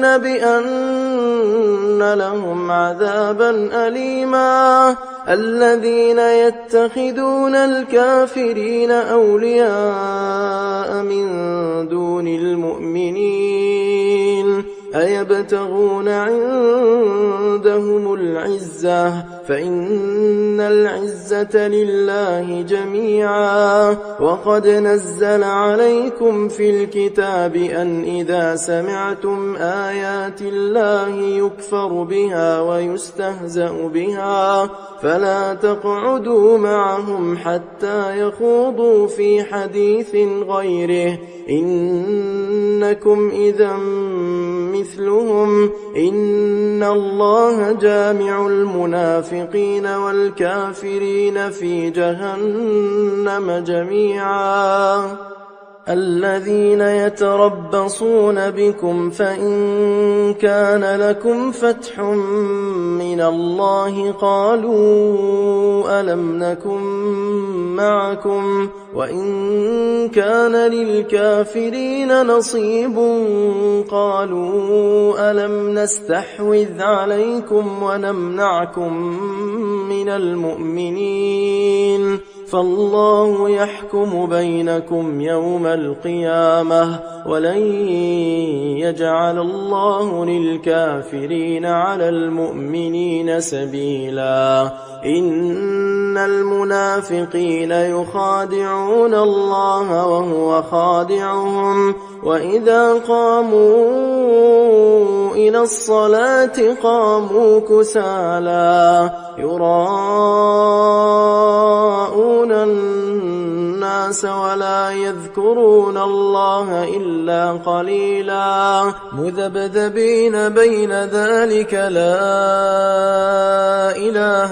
بأن لهم عذابا أليما. الذين يتخذون الكافرين أولياء من دون المؤمنين أيبتغون عندهم العزة فإن العزة لله جميعا. وقد نزل عليكم في الكتاب أن إذا سمعتم آيات الله يكفر بها ويستهزأ بها فلا تقعدوا معهم حتى يخوضوا في حديث غيره إنكم إذا مثلهم. إن الله جامع المنافقين والكافرين في جهنم جميعا. الذين يتربصون بكم فإن كان لكم فتح من الله قالوا ألم نكن معكم وإن كان للكافرين نصيب قالوا ألم نستحوذ عليكم ونمنعكم من المؤمنين فالله يحكم بينكم يوم القيامة ولن يجعل الله للكافرين على المؤمنين سبيلا إن المنافقين يخادعون الله وهو خادعهم وإذا قاموا إلى الصلاة قاموا كسالى يراءون الناس ولا يذكرون الله إلا قليلا مذبذبين بين ذلك لا إله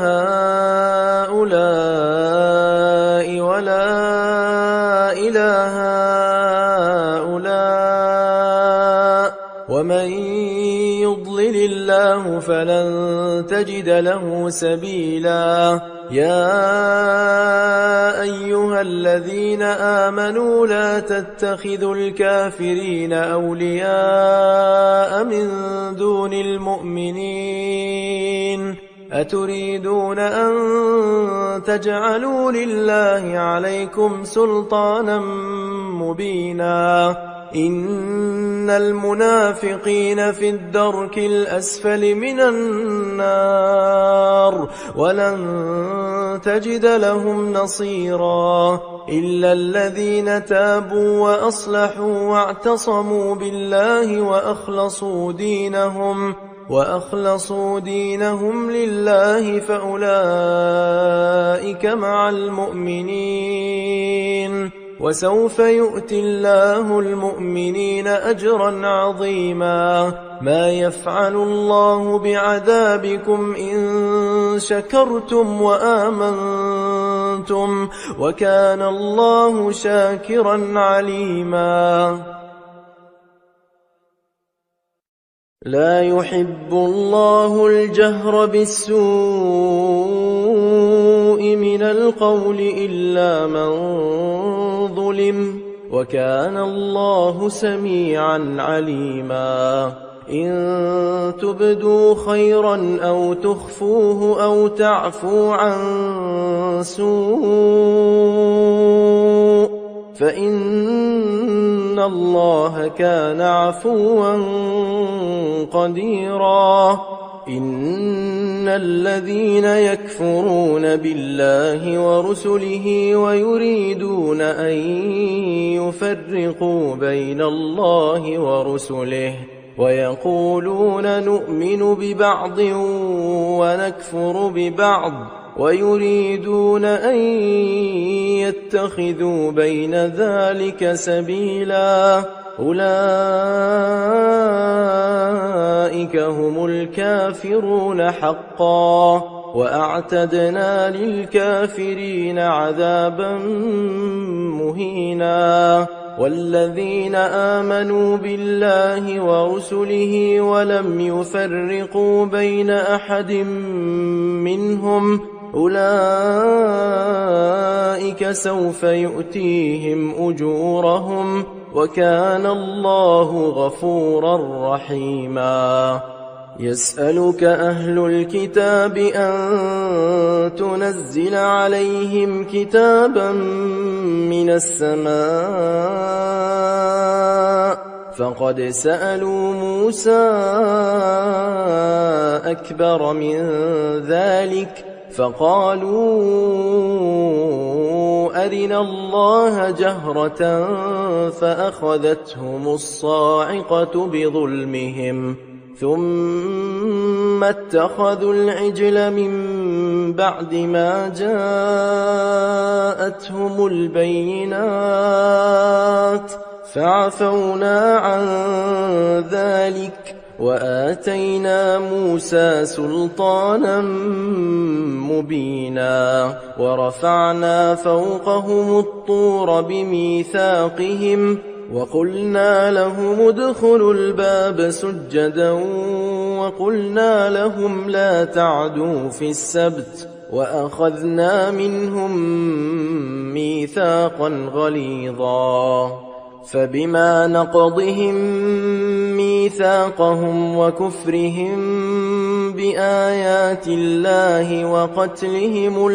هؤلاء ولا إله هؤلاء ومن يضلل الله فلن تجد له سبيلا يا أيها الذين آمنوا لا تتخذوا الكافرين أولياء من دون المؤمنين أتريدون أن تجعلوا لله عليكم سلطانا مبينا إن المنافقين في الدرك الأسفل من النار ولن تجد لهم نصيرا إلا الذين تابوا وأصلحوا واعتصموا بالله وأخلصوا دينهم لله فأولئك مع المؤمنين وسوف يؤتي الله المؤمنين أجرا عظيما ما يفعل الله بعذابكم إن شكرتم وآمنتم وكان الله شاكرا عليما لا يحب الله الجهر بالسوء من القول إلا من ظلم وكان الله سميعا عليما إن تبدوا خيرا أو تخفوه أو تعفو عن سوء فإن الله كان عفوا قديرا إن الذين يكفرون بالله ورسله ويريدون أن يفرقوا بين الله ورسله ويقولون نؤمن ببعض ونكفر ببعض ويريدون أن يتخذوا بين ذلك سبيلا أولئك هم الكافرون حقا وأعتدنا للكافرين عذابا مهينا والذين آمنوا بالله ورسله ولم يفرقوا بين أحد منهم أولئك سوف يؤتيهم أجورهم وكان الله غفورا رحيما يسألك أهل الكتاب أن تنزل عليهم كتابا من السماء فقد سألوا موسى أكبر من ذلك فقالوا أرنا الله جهرة فأخذتهم الصاعقة بظلمهم ثم اتخذوا العجل من بعد ما جاءتهم البينات فعفونا عن ذلك وآتينا موسى سلطانا مبينا ورفعنا فوقهم الطور بميثاقهم وقلنا لهم ادخلوا الباب سجدا وقلنا لهم لا تعدوا في السبت وأخذنا منهم ميثاقا غليظا فبما نقضهم ميثاقهم وكفرهم بآيات الله وقتلهم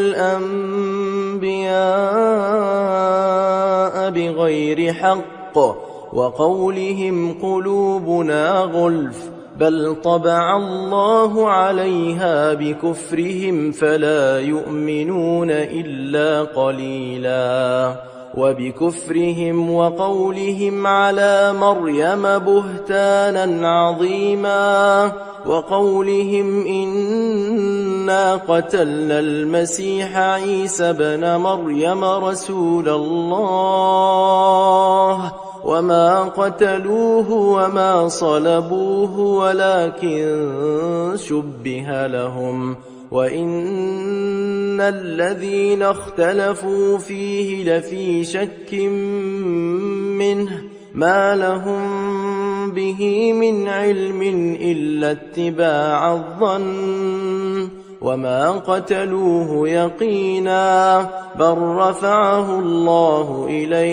الأنبياء بغير حق وقولهم قلوبنا غلف بل طبع الله عليها بكفرهم فلا يؤمنون إلا قليلا وبكفرهم وقولهم على مريم بهتانا عظيما وقولهم إنا قتلنا المسيح عيسى بن مريم رسول الله وما قتلوه وما صلبوه ولكن شبه لهم وإن الذين اختلفوا فيه لفي شك منه ما لهم به من علم إلا اتباع الظن وما قتلوه يقينا بل رفعه الله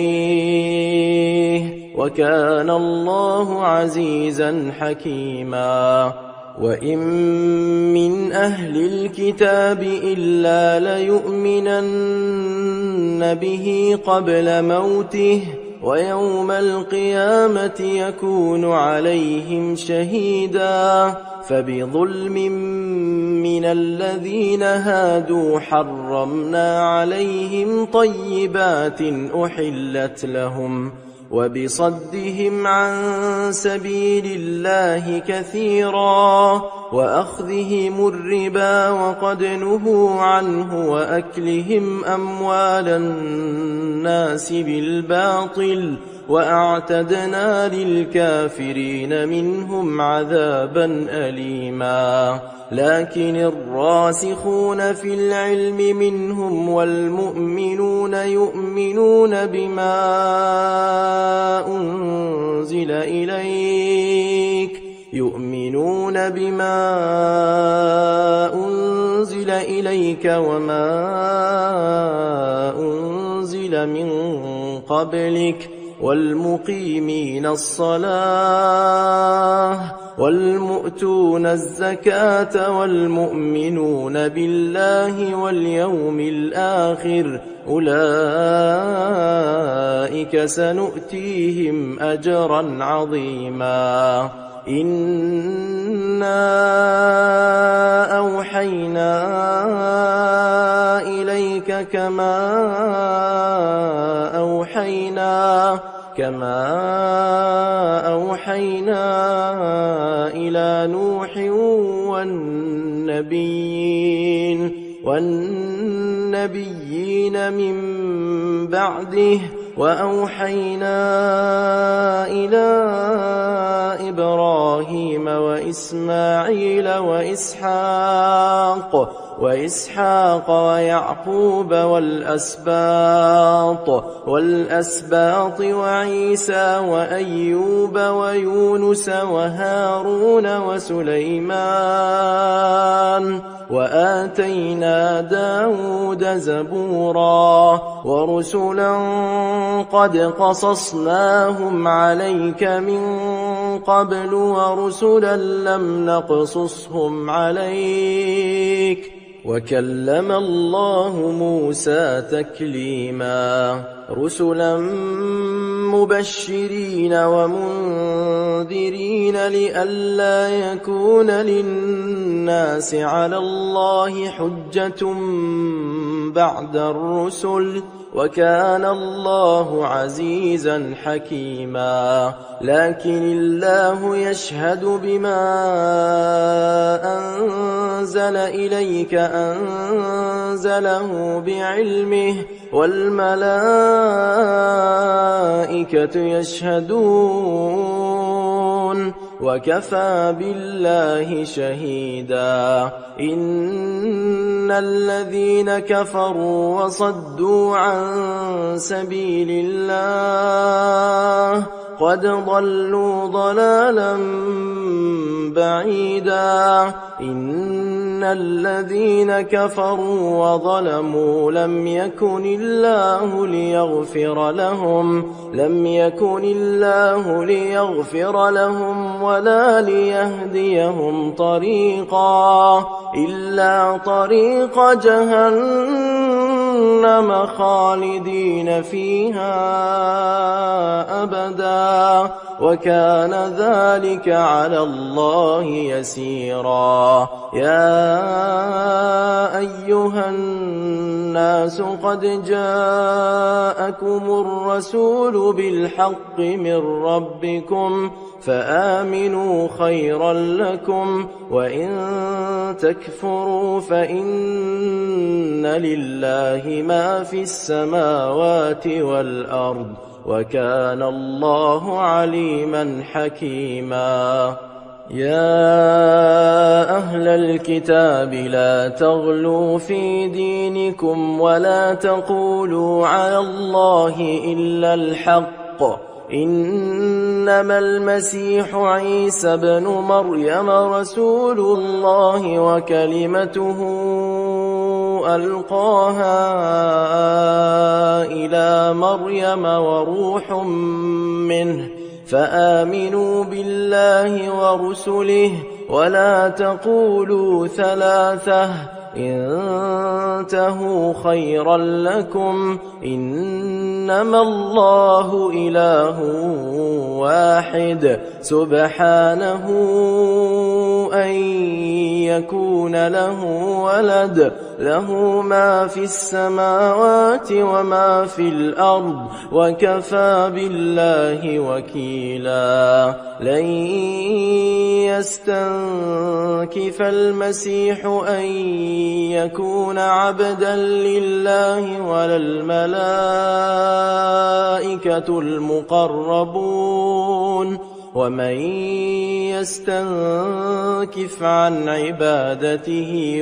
إليه وكان الله عزيزا حكيما وإن من أهل الكتاب إلا ليؤمنن به قبل موته ويوم القيامة يكون عليهم شهيدا فبظلم من الذين هادوا حرمنا عليهم طيبات أحلت لهم وبصدهم عن سبيل الله كثيرا وأخذهم الربا وقد نهوا عنه وأكلهم أموال الناس بالباطل وأعتدنا للكافرين منهم عذابا أليما لكن الراسخون في العلم منهم والمؤمنون يؤمنون بما أنزل إليك وما أنزل من قبلك والمقيمين الصلاة والمؤتون الزكاة والمؤمنون بالله واليوم الآخر أولئك سنؤتيهم أجرا عظيما إنا أوحينا إليك كما أوحينا إلى نوح والنبيين من بعده وأوحينا إلى إبراهيم وإسماعيل وإسحاق ويعقوب والأسباط وعيسى وأيوب ويونس وهارون وسليمان وآتينا داود زبورا ورسلا قد قصصناهم عليك من قبل ورسلا لم نقصصهم عليك وكلم الله موسى تكليما رسلا مبشرين ومنذرين لئلا يكون للناس على الله حجة بعد الرسل وكان الله عزيزا حكيما لكن الله يشهد بما أنزل إليك أنزله بعلمه والملائكة يشهدون وكفى بالله شهيدا إن الذين كفروا وصدوا عن سبيل الله قد ضلوا ضلالا بعيدا إن الذين كفروا وظلموا لم يكن الله ليغفر لهم ولا ليهديهم طريقا إلا طريق جهنم خالدين فيها أبدا وكان ذلك على الله يسيرا يا أيها الناس قد جاءكم الرسول بالحق من ربكم فآمنوا خيرا لكم وإن تكفروا فإن لله ما في السماوات والأرض وكان الله عليما حكيما يا أهل الكتاب لا تغلوا في دينكم ولا تقولوا على الله إلا الحق إنما المسيح عيسى بن مريم رسول الله وكلمته ألقاها إلى مريم وروح منه فآمنوا بالله ورسله ولا تقولوا ثلاثة انتهوا خيرا لكم إنما الله إله واحد سبحانه أن يكون له ولد له ما في السماوات وما في الأرض وكفى بالله وكيلا لن يستنكف المسيح أن يكون عبدا لله ولا الملائكة المقربون ومن يستنكف عن عبادته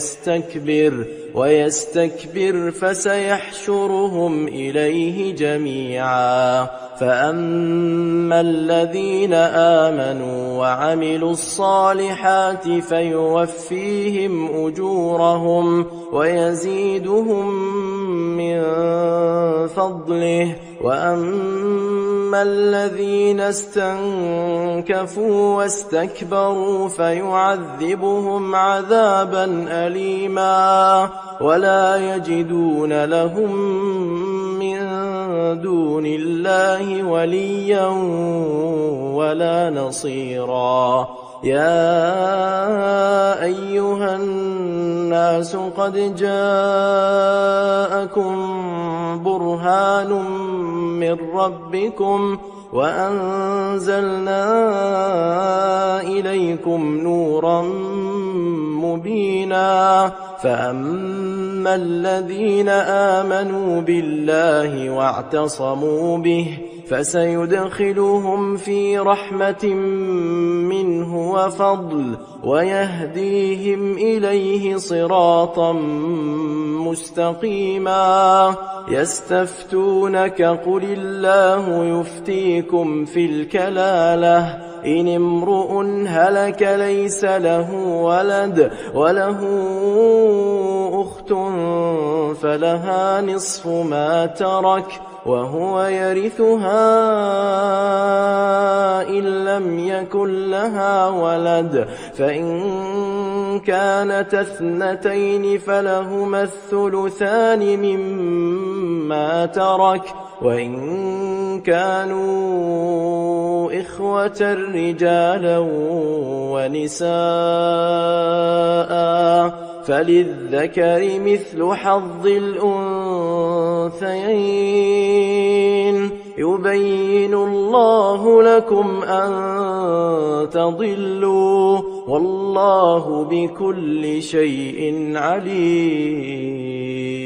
ويستكبر فسيحشرهم إليه جميعا فأما الذين آمنوا وعملوا الصالحات فيوفيهم أجورهم ويزيدهم من فضله وأما الذين استنكفوا واستكبروا فيعذبهم عذابا أليما ولا يجدون لهم من دون الله وليا ولا نصيرا يا أيها الناس قد جاءكم برهان من ربكم وأنزلنا إليكم نورا مبينا فأما الذين آمنوا بالله واعتصموا به فسيدخلهم في رحمة منه وفضل ويهديهم إليه صراطا مستقيما يستفتونك قل الله يفتيكم في الكلالة إن امرؤ هلك ليس له ولد وله أخت فلها نصف ما ترك وهو يرثها إن لم يكن لها ولد فإن كانت اثنتين فلهما الثلثان مما ترك وإن كانوا إخوة رجالا ونساء فللذكر مثل حظ الأنثيين يبين الله لكم أن تضلوا والله بكل شيء عليم